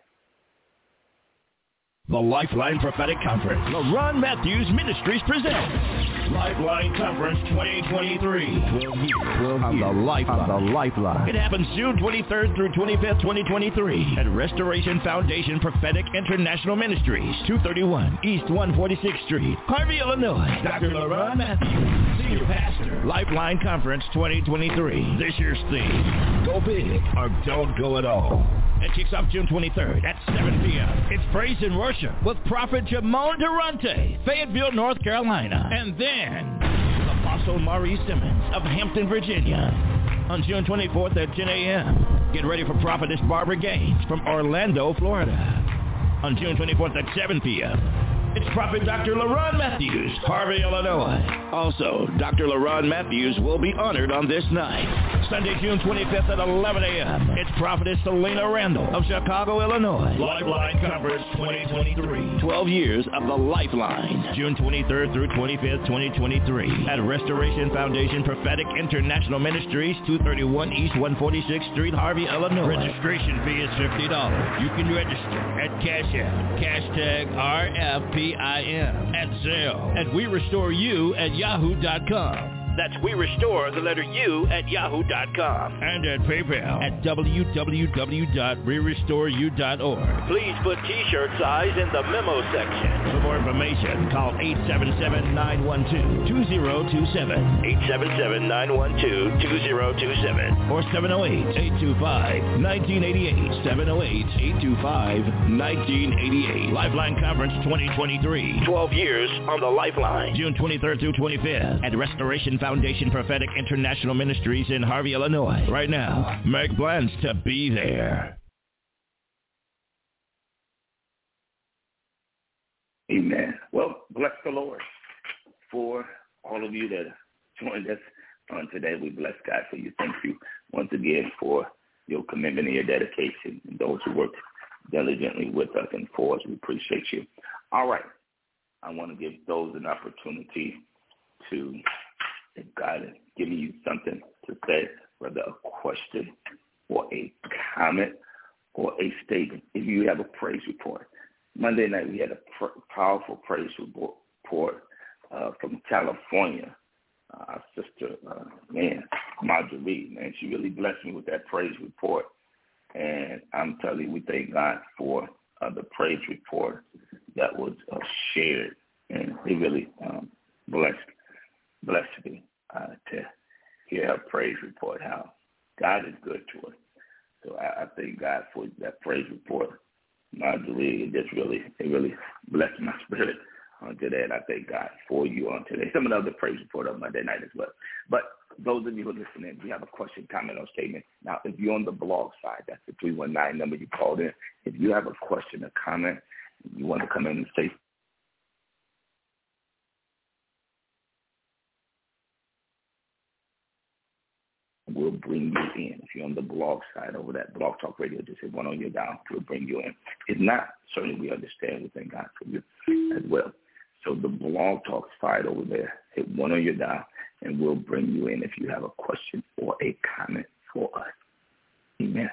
The Lifeline Prophetic Conference, LaRon Matthews Ministries presents Lifeline Conference twenty twenty-three. twelve years on the Lifeline. On the Lifeline. It happens June twenty-third through twenty-fifth, twenty twenty-three at Restoration Foundation Prophetic International Ministries, two thirty-one East one forty-sixth Street, Harvey, Illinois. Doctor LaRon Matthews, Senior Pastor. Lifeline Conference twenty twenty-three. This year's theme, go big or don't go at all. It kicks off June twenty-third at seven p.m. It's praise and worship with Prophet Jamon Durante, Fayetteville, North Carolina. And then Apostle Maurice Simmons of Hampton, Virginia. On June twenty-fourth at ten a.m. Get ready for Prophetess Barbara Gaines from Orlando, Florida. On June twenty-fourth at seven p.m. It's Prophet Doctor LaRon Matthews, Harvey, Illinois. Also, Doctor LaRon Matthews will be honored on this night. Sunday, June twenty-fifth at eleven a.m. It's Prophetess Selena Randall of Chicago, Illinois. Lifeline Conference twenty twenty-three. twelve years of the Lifeline. June twenty-third through twenty-fifth, twenty twenty-three. At Restoration Foundation Prophetic International Ministries, two thirty-one East one forty-sixth Street, Harvey, Illinois. Registration fee is fifty dollars. You can register at Cash App, hashtag R F P I M, at Zelle, at We Restore You at yahoo dot com. That's We Restore, the letter U, at yahoo dot com. And at PayPal at w w w dot we restore you dot org. Please put T-shirt size in the memo section. For more information, call eight seven seven, nine one two, two zero two seven, eight seven seven, nine one two, two zero two seven, or seven oh eight, eight two five, one nine eight eight, seven oh eight, eight two five, one nine eight eight. Lifeline Conference twenty twenty-three. twelve years on the Lifeline. June twenty-third through twenty-fifth at Restoration Foundation Prophetic International Ministries in Harvey, Illinois. Right now, make plans to be there. Amen. Well, bless the Lord for all of you that joined us on today. We bless God for you. Thank you once again for your commitment and your dedication, and those who work diligently with us and for us. We appreciate you. All right. I want to give those an opportunity to, if God is giving you something to say, whether a question or a comment or a statement, if you have a praise report. Monday night we had a pr- powerful praise report uh, from California. Uh, our sister, uh, man, Marjorie, man, she really blessed me with that praise report. And I'm telling you, we thank God for uh, the praise report that was uh, shared. And it really um, blessed, blessed me uh, to hear her praise report, how God is good to us. So I, I thank God for that praise report. Marjorie, it just really, it really blessed my spirit on today, and I thank God for you on today. Some of the other praise report on Monday night as well. But those of you who are listening, if you have a question, comment, or statement, now if you're on the blog side, that's the three one nine number you called in. If you have a question or comment, you want to come in and say we'll bring you in. If you're on the blog side over that Blog Talk Radio, just hit one on your dial. We'll bring you in. If not, certainly we understand. We thank God for you as well. So the Blog Talk side over there, hit one on your dial, and we'll bring you in if you have a question or a comment for us. Amen.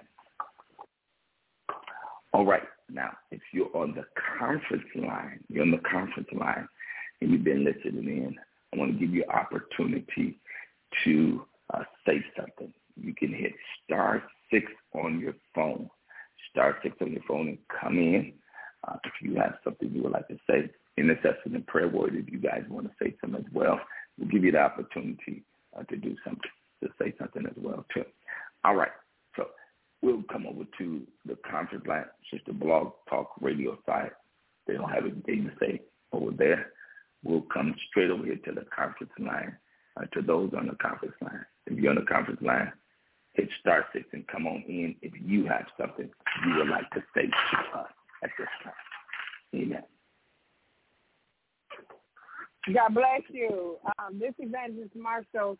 All right. Now, if you're on the conference line, you're on the conference line, and you've been listening in, I want to give you an opportunity to uh, say something. You can hit star six on your phone, star six on your phone, and come in. Uh, if you have something you would like to say, intercession and prayer word, if you guys want to say something as well, we'll give you the opportunity uh, to do something, to say something as well, too. All right. So we'll come over to the conference line, just the Blog Talk Radio side. They don't have anything to say over there. We'll come straight over here to the conference line, uh, to those on the conference line. If you're on the conference line, hit star six and come on in if you have something you would like to say to us at this time. Amen. God bless you. Um, this is Evangelist Marshall.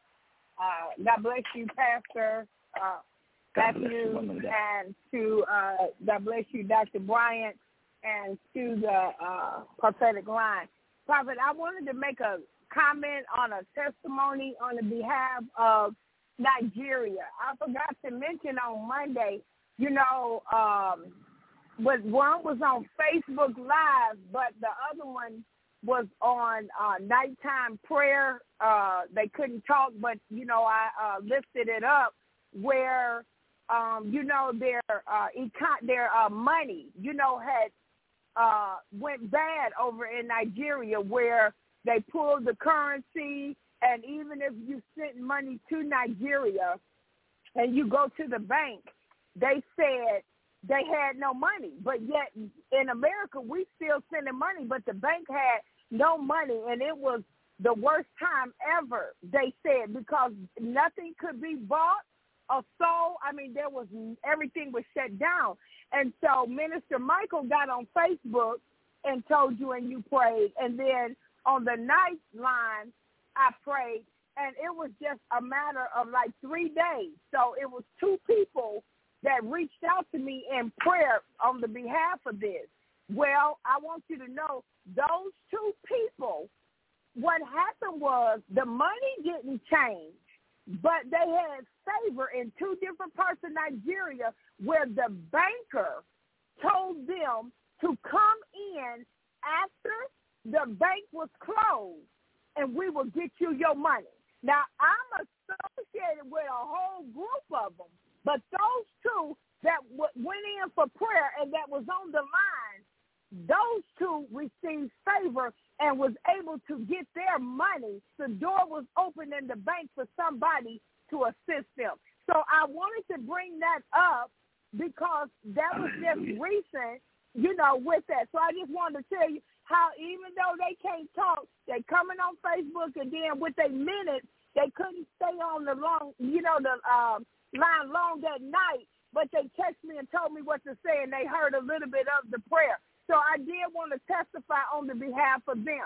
Uh, God bless you, Pastor uh, Matthew, and to uh, God bless you, Doctor Bryant, and to the uh, prophetic line. Prophet, I wanted to make a comment on a testimony on the behalf of Nigeria. I forgot to mention on Monday, you know, um, was one was on Facebook Live, but the other one was on uh, nighttime prayer. Uh, they couldn't talk, but, you know, I uh, lifted it up where, um, you know, their uh, econ- their uh, money, you know, had uh, went bad over in Nigeria where they pulled the currency, and even if you sent money to Nigeria and you go to the bank, they said they had no money. But yet in America, we still sending money, but the bank had no money, and it was the worst time ever, they said, because nothing could be bought or sold. I mean, there was everything was shut down. And so Minister Michael got on Facebook and told you, and you prayed. And then on the night line, I prayed, and it was just a matter of like three days. So it was two people that reached out to me in prayer on the behalf of this. Well, I want you to know those two people, what happened was the money didn't change, but they had favor in two different parts of Nigeria where the banker told them to come in after the bank was closed, and we will get you your money. Now, I'm associated with a whole group of them, but those two that w- went in for prayer and that was on the line, those two received favor and was able to get their money. The door was open in the bank for somebody to assist them. So I wanted to bring that up because that was just recent, you know, with that. So I just wanted to tell you how even though they can't talk, they coming on Facebook, and then with their minutes, they couldn't stay on the long, you know, the um, line long that night, but they texted me and told me what to say, and they heard a little bit of the prayer. So I did want to testify on the behalf of them.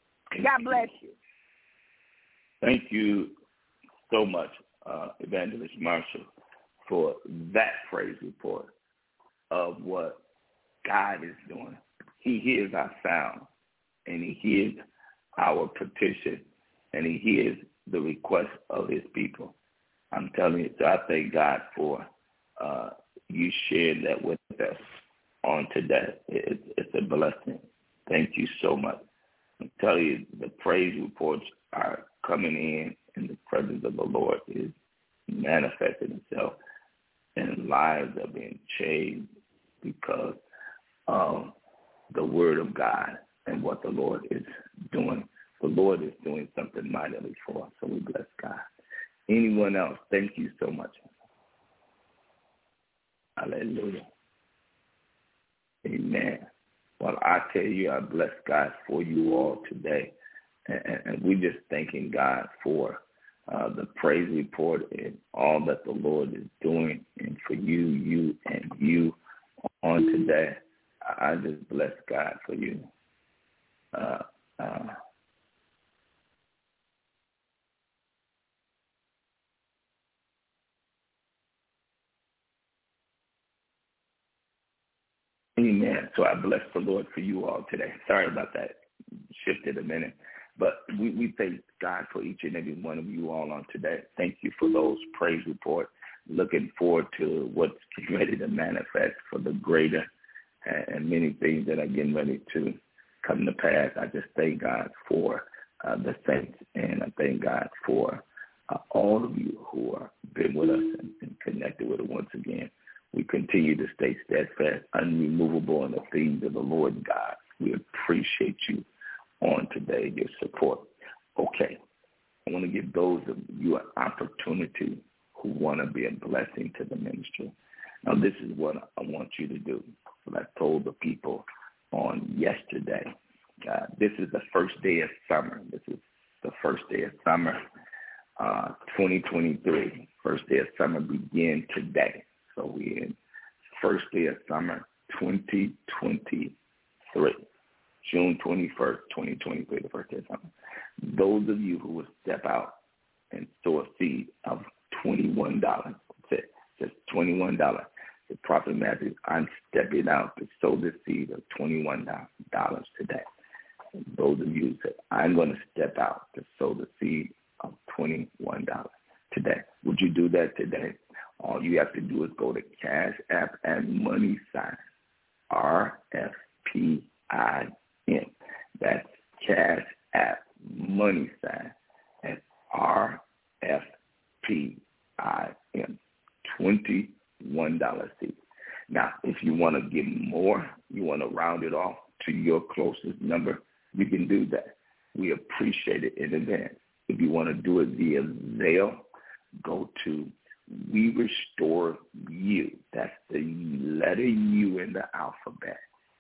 God bless you. Thank you so much, uh, Evangelist Marshall, for that praise report of what God is doing. He hears our sound, and he hears our petition, and he hears the request of his people. I'm telling you, so I thank God for uh, you sharing that with us on today. It's, it's a blessing. Thank you so much. I'm telling you, the praise reports are coming in, and the presence of the Lord is manifesting itself, and lives are being changed because of the word of God and what the Lord is doing. The Lord is doing something mightily for us, so we bless God. Anyone else? Thank you so much. Hallelujah. Amen. Well, I tell you, I bless God for you all today. And, and, and we're just thanking God for uh, the praise report and all that the Lord is doing, and for you, you, and you on today. I just bless God for you. Uh, uh, Amen. So I bless the Lord for you all today. Sorry about that. Shifted a minute. But we, we thank God for each and every one of you all on today. Thank you for those praise reports. Looking forward to what's getting ready to manifest for the greater and, and many things that are getting ready to come to pass. I just thank God for uh, the saints, and I thank God for uh, all of you who have been with us and, and connected with us once again. We continue to stay steadfast, unremovable in the things of the Lord God. We appreciate you on today, your support. Okay, I want to give those of you an opportunity who want to be a blessing to the ministry. Now, this is what I want you to do. What I told the people on yesterday. Uh, this is the first day of summer. This is the first day of summer, uh, twenty twenty-three. First day of summer begin today. So we're in first day of summer, twenty twenty-three. June twenty-first, twenty twenty-three, the first day of summer. Those of you who will step out and sow a seed of twenty-one dollars, that's it, just twenty-one dollars. The Prophet Matthew, I'm stepping out to sow the seed of twenty-one dollars today. And those of you who said, I'm going to step out to sow the seed of twenty-one dollars today. Would you do that today? All you have to do is go to Cash App and Money Sign, R F P I N. That's Cash App Money Sign at R F P I N, twenty-one dollars seed. Now, if you want to give more, you want to round it off to your closest number, you can do that. We appreciate it in advance. If you want to do it via Zelle, go to We Restore You. That's the letter U in the alphabet.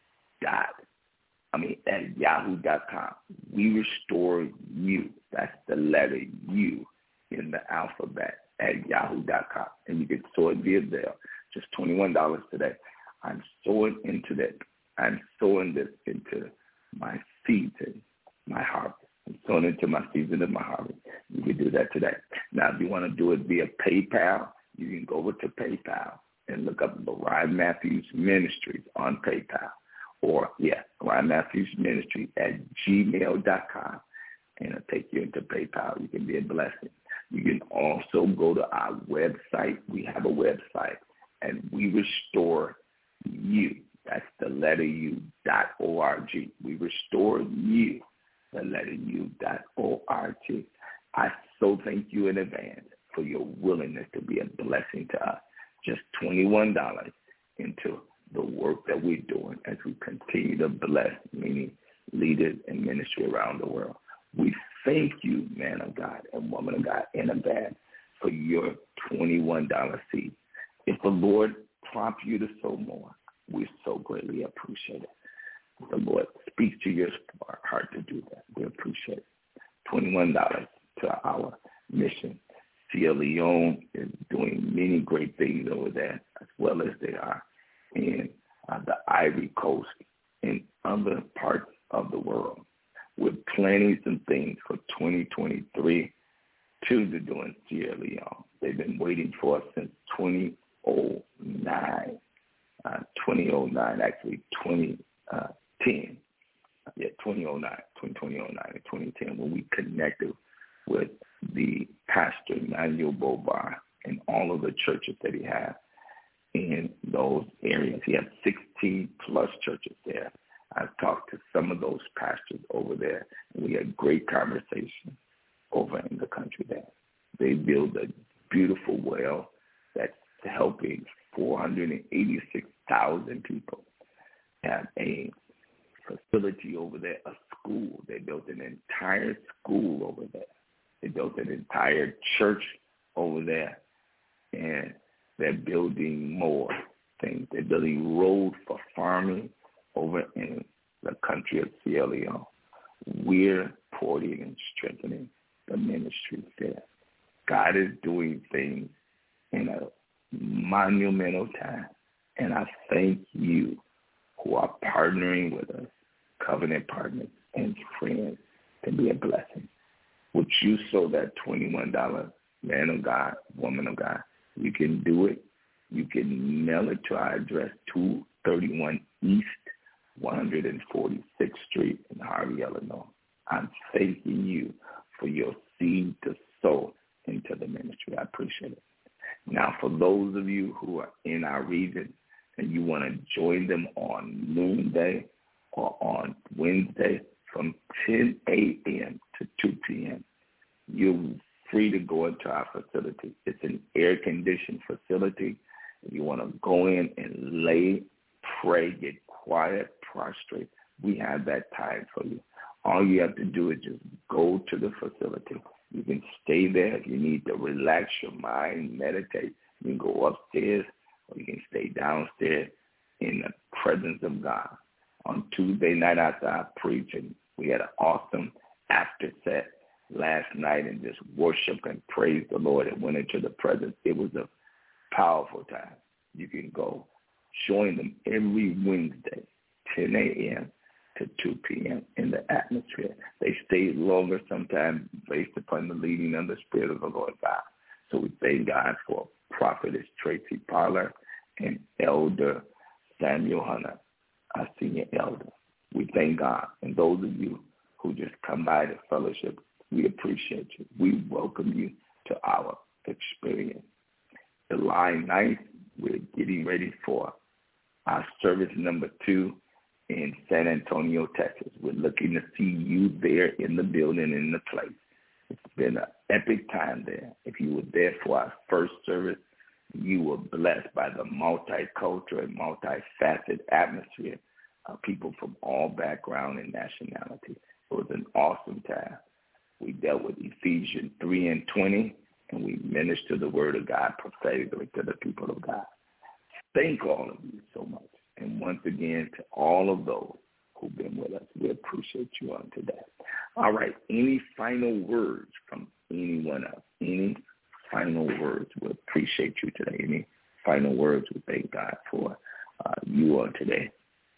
Dot. I mean, at yahoo dot com. We Restore You. That's the letter U in the alphabet at yahoo dot com. And you can sow it via Zelle. Just twenty-one dollars today. I'm sowing into that. I'm sowing this into my season, my harvest. I'm sowing into my season of my harvest. You can do that today. Now, if you want to do it via PayPal, you can go over to PayPal and look up Ryan Matthews Ministries on PayPal. Or, yeah, Ryan Matthews Ministries at gmail dot com. And it'll take you into PayPal. You can be a blessing. You can also go to our website. We have a website, and We Restore You. That's the letter U dot O R G. We Restore You, the letter U dot O R G. I so thank you in advance for your willingness to be a blessing to us. Just twenty-one dollars into the work that we're doing as we continue to bless many leaders and ministry around the world. We thank you, man of God and woman of God, in advance for your twenty-one dollars seed. If the Lord prompts you to sow more, we so greatly appreciate it. If the Lord speaks to your heart to do that, we appreciate it. twenty-one dollars to our mission. Sierra Leone is doing many great things over there, as well as they are in uh, the Ivory Coast and other parts of the world. We're planning some things for twenty twenty-three to do in Sierra Leone. They've been waiting for us since twenty oh nine. Uh, twenty oh nine, actually twenty ten. Yeah, twenty oh nine, twenty oh nine and twenty ten, when we connected with the pastor, Emmanuel Bobar, and all of the churches that he has in those areas. He has sixteen plus churches there. I've talked to some of those pastors over there, and we had great conversations over in the country there. They build a beautiful well that's helping four hundred eighty-six thousand people. Have a facility over there, a school. They built an entire school over there. They built an entire church over there, and they're building more things. They're building roads for farming over in the country of Sierra Leone. We're supporting and strengthening the ministry there. God is doing things in a monumental time, and I thank you who are partnering with us, covenant partners and friends, to be a blessing. Would you sow that twenty-one dollars, man of God, woman of God? You can do it. You can mail it to our address, two thirty-one East one hundred forty-sixth Street in Harvey, Illinois. I'm thanking you for your seed to sow into the ministry. I appreciate it. Now, for those of you who are in our region and you want to join them on noonday or on Wednesday from ten a.m. to two p.m., you're free to go into our facility. It's an air-conditioned facility. If you want to go in and lay, pray, get quiet, prostrate, we have that time for you. All you have to do is just go to the facility. You can stay there. If you need to relax your mind, meditate, you can go upstairs or you can stay downstairs in the presence of God. On Tuesday night after I preached, and we had an awesome after set last night and just worship and praise the Lord and went into the presence. It was a powerful time. You can go join them every Wednesday, ten a.m. to two p.m. in the atmosphere. They stay longer sometimes based upon the leading of the Spirit of the Lord God. So we thank God for Prophetess Tracy Parler and Elder Samuel Hunter, our senior elder. We thank God. And those of you who just come by the fellowship, we appreciate you. We welcome you to our experience. July ninth, we're getting ready for our service number two in San Antonio, Texas. We're looking to see you there in the building, in the place. It's been an epic time there. If you were there for our first service, you were blessed by the multicultural and multifaceted atmosphere of people from all background and nationality. It was an awesome time. We dealt with Ephesians three and twenty, and we ministered the word of God prophetically to the people of God. Thank all of you so much. And once again, to all of those who've been with us, we appreciate you on today. All right, any final words from anyone else? Any final words? We appreciate you today. Any final words? We thank God for uh, you on today.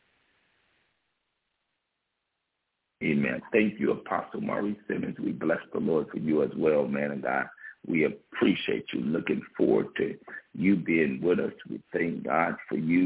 Amen. Thank you, Apostle Maurice Simmons. We bless the Lord for you as well, man of God. We appreciate you. Looking forward to you being with us. We thank God for you,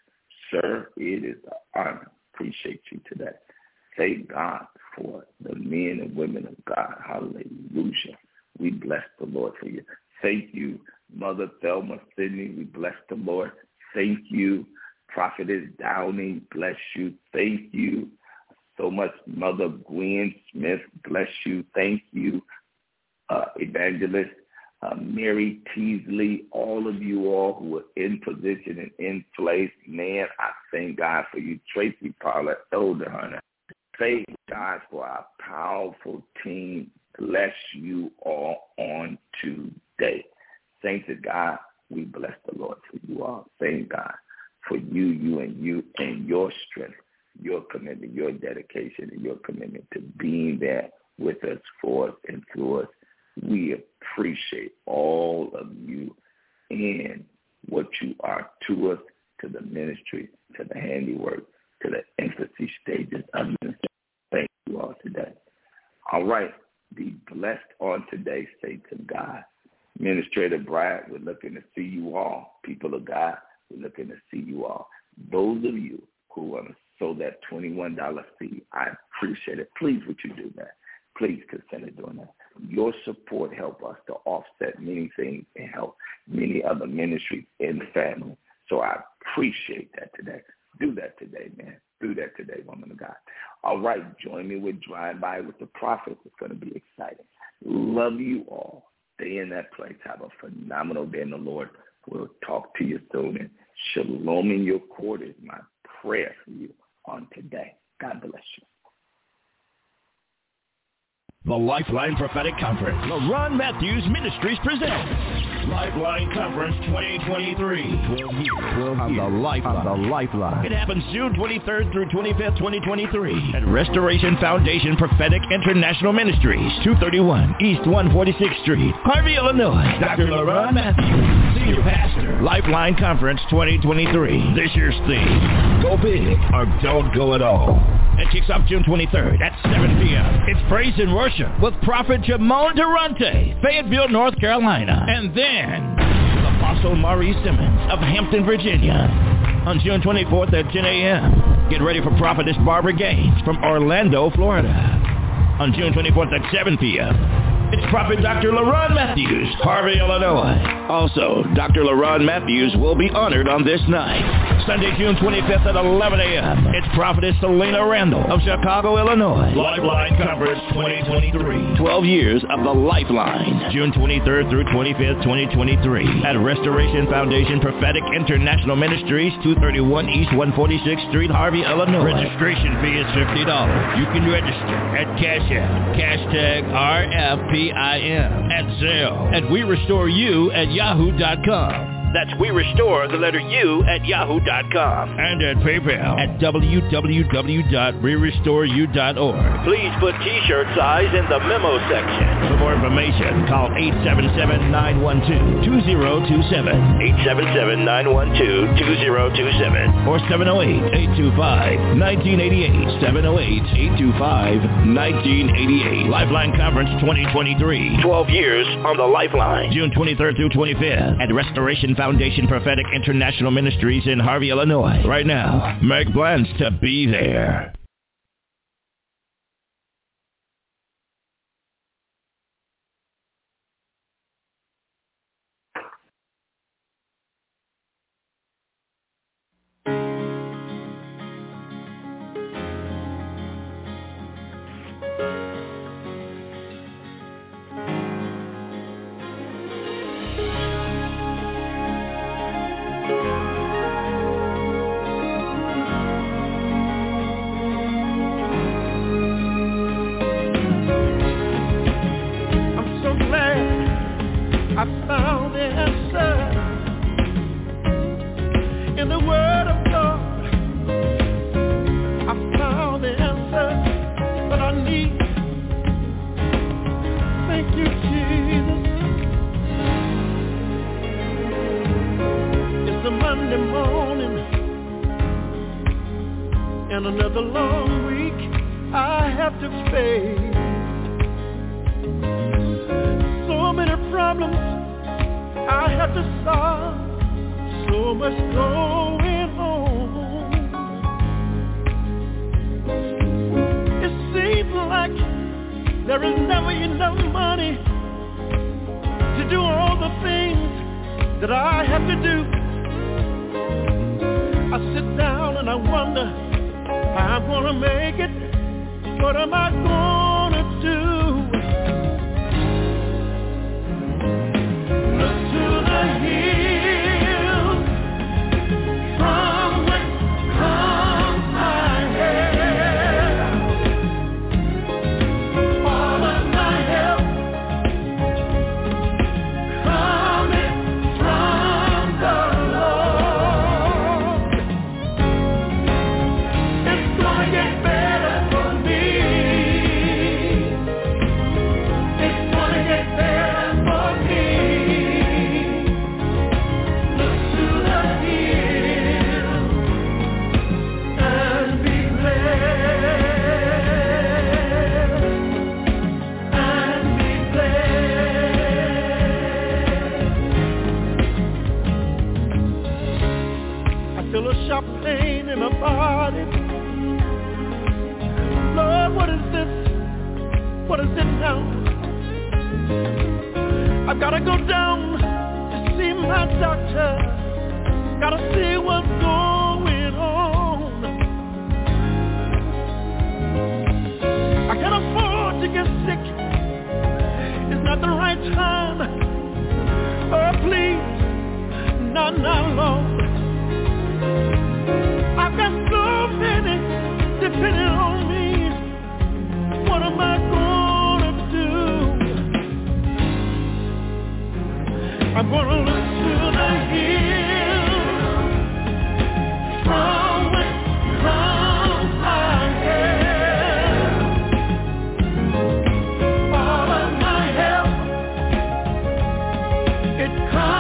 sir. It is an honor. Appreciate you today. Thank God for the men and women of God. Hallelujah. We bless the Lord for you. Thank you, Mother Thelma Sidney. We bless the Lord. Thank you, Prophetess Downing. Bless you. Thank you so much, Mother Gwen Smith. Bless you. Thank you, uh, Evangelist uh, Mary Teasley. All of you all who are in position and in place, man, I thank God for you. Tracy Parler, Elder Hunter. Thank God for our powerful team. Bless you all on today. Saints of God, we bless the Lord for you all. Thank God for you, you, and you, and your strength, your commitment, your dedication, and your commitment to being there with us, for us, and through us. We appreciate all of you and what you are to us, to the ministry, to the handiwork, to the infancy stages of ministry. Thank you all today. All right. Be blessed on today, saints of God. Administrator Brad, we're looking to see you all. People of God, we're looking to see you all. Those of you who want to sow that twenty-one dollars fee, I appreciate it. Please, would you do that? Please consider doing that. Your support helps us to offset many things and help many other ministries in the family. So I appreciate that today. Do that today, man. Do that today, woman of God. All right, join me with Drive By with the Prophet. It's going to be exciting. Love you all. Stay in that place. Have a phenomenal day in the Lord. We'll talk to you soon. And shalom in your court is my prayer for you on today. God bless you. The Lifeline Prophetic Conference. The Ron Matthews Ministries presents Lifeline Conference twenty twenty-three. We'll hear, we'll hear on the Lifeline. On the Lifeline. It happens June twenty-third through twenty-fifth, twenty twenty-three at Restoration Foundation Prophetic International Ministries, two thirty-one East one forty-sixth Street, Harvey, Illinois. Doctor LaRon Matthews, Senior Pastor. Lifeline Conference twenty twenty-three. This year's theme, go big or don't go at all. It kicks off June twenty-third at seven p.m. It's praise and worship with Prophet Jamon Durante, Fayetteville, North Carolina. And then Apostle Maurice Simmons of Hampton, Virginia. on June twenty-fourth at ten a.m. Get ready for Prophetess Barbara Gaines from Orlando, Florida. On June twenty-fourth at seven p.m., it's Prophet Doctor LaRon Matthews, Harvey, Illinois. Also, Doctor LaRon Matthews will be honored on this night. Sunday, June twenty-fifth at eleven a.m., it's Prophetess Selena Randall of Chicago, Illinois. Lifeline Conference twenty twenty-three. twelve years of the Lifeline. June twenty-third through twenty-fifth, twenty twenty-three. At Restoration Foundation Prophetic International Ministries, two thirty-one East one forty-sixth Street, Harvey, Illinois. Registration fee is fifty dollars. You can register at Cash App, hashtag R F P I M, at Zelle, at We Restore You at yahoo dot com. That's We Restore, the letter U, at yahoo dot com. And at PayPal at w w w dot we restore you dot org. Please put T-shirt size in the memo section. For more information, call eight seven seven, nine one two, two zero two seven, eight seven seven, nine one two, two zero two seven, or seven oh eight, eight two five, one nine eight eight, seven oh eight, eight two five, one nine eight eight. Lifeline Conference twenty twenty-three. twelve years on the Lifeline. June twenty-third through twenty-fifth at Restoration Foundation Prophetic International Ministries in Harvey, Illinois. Right now, make plans to be there. Come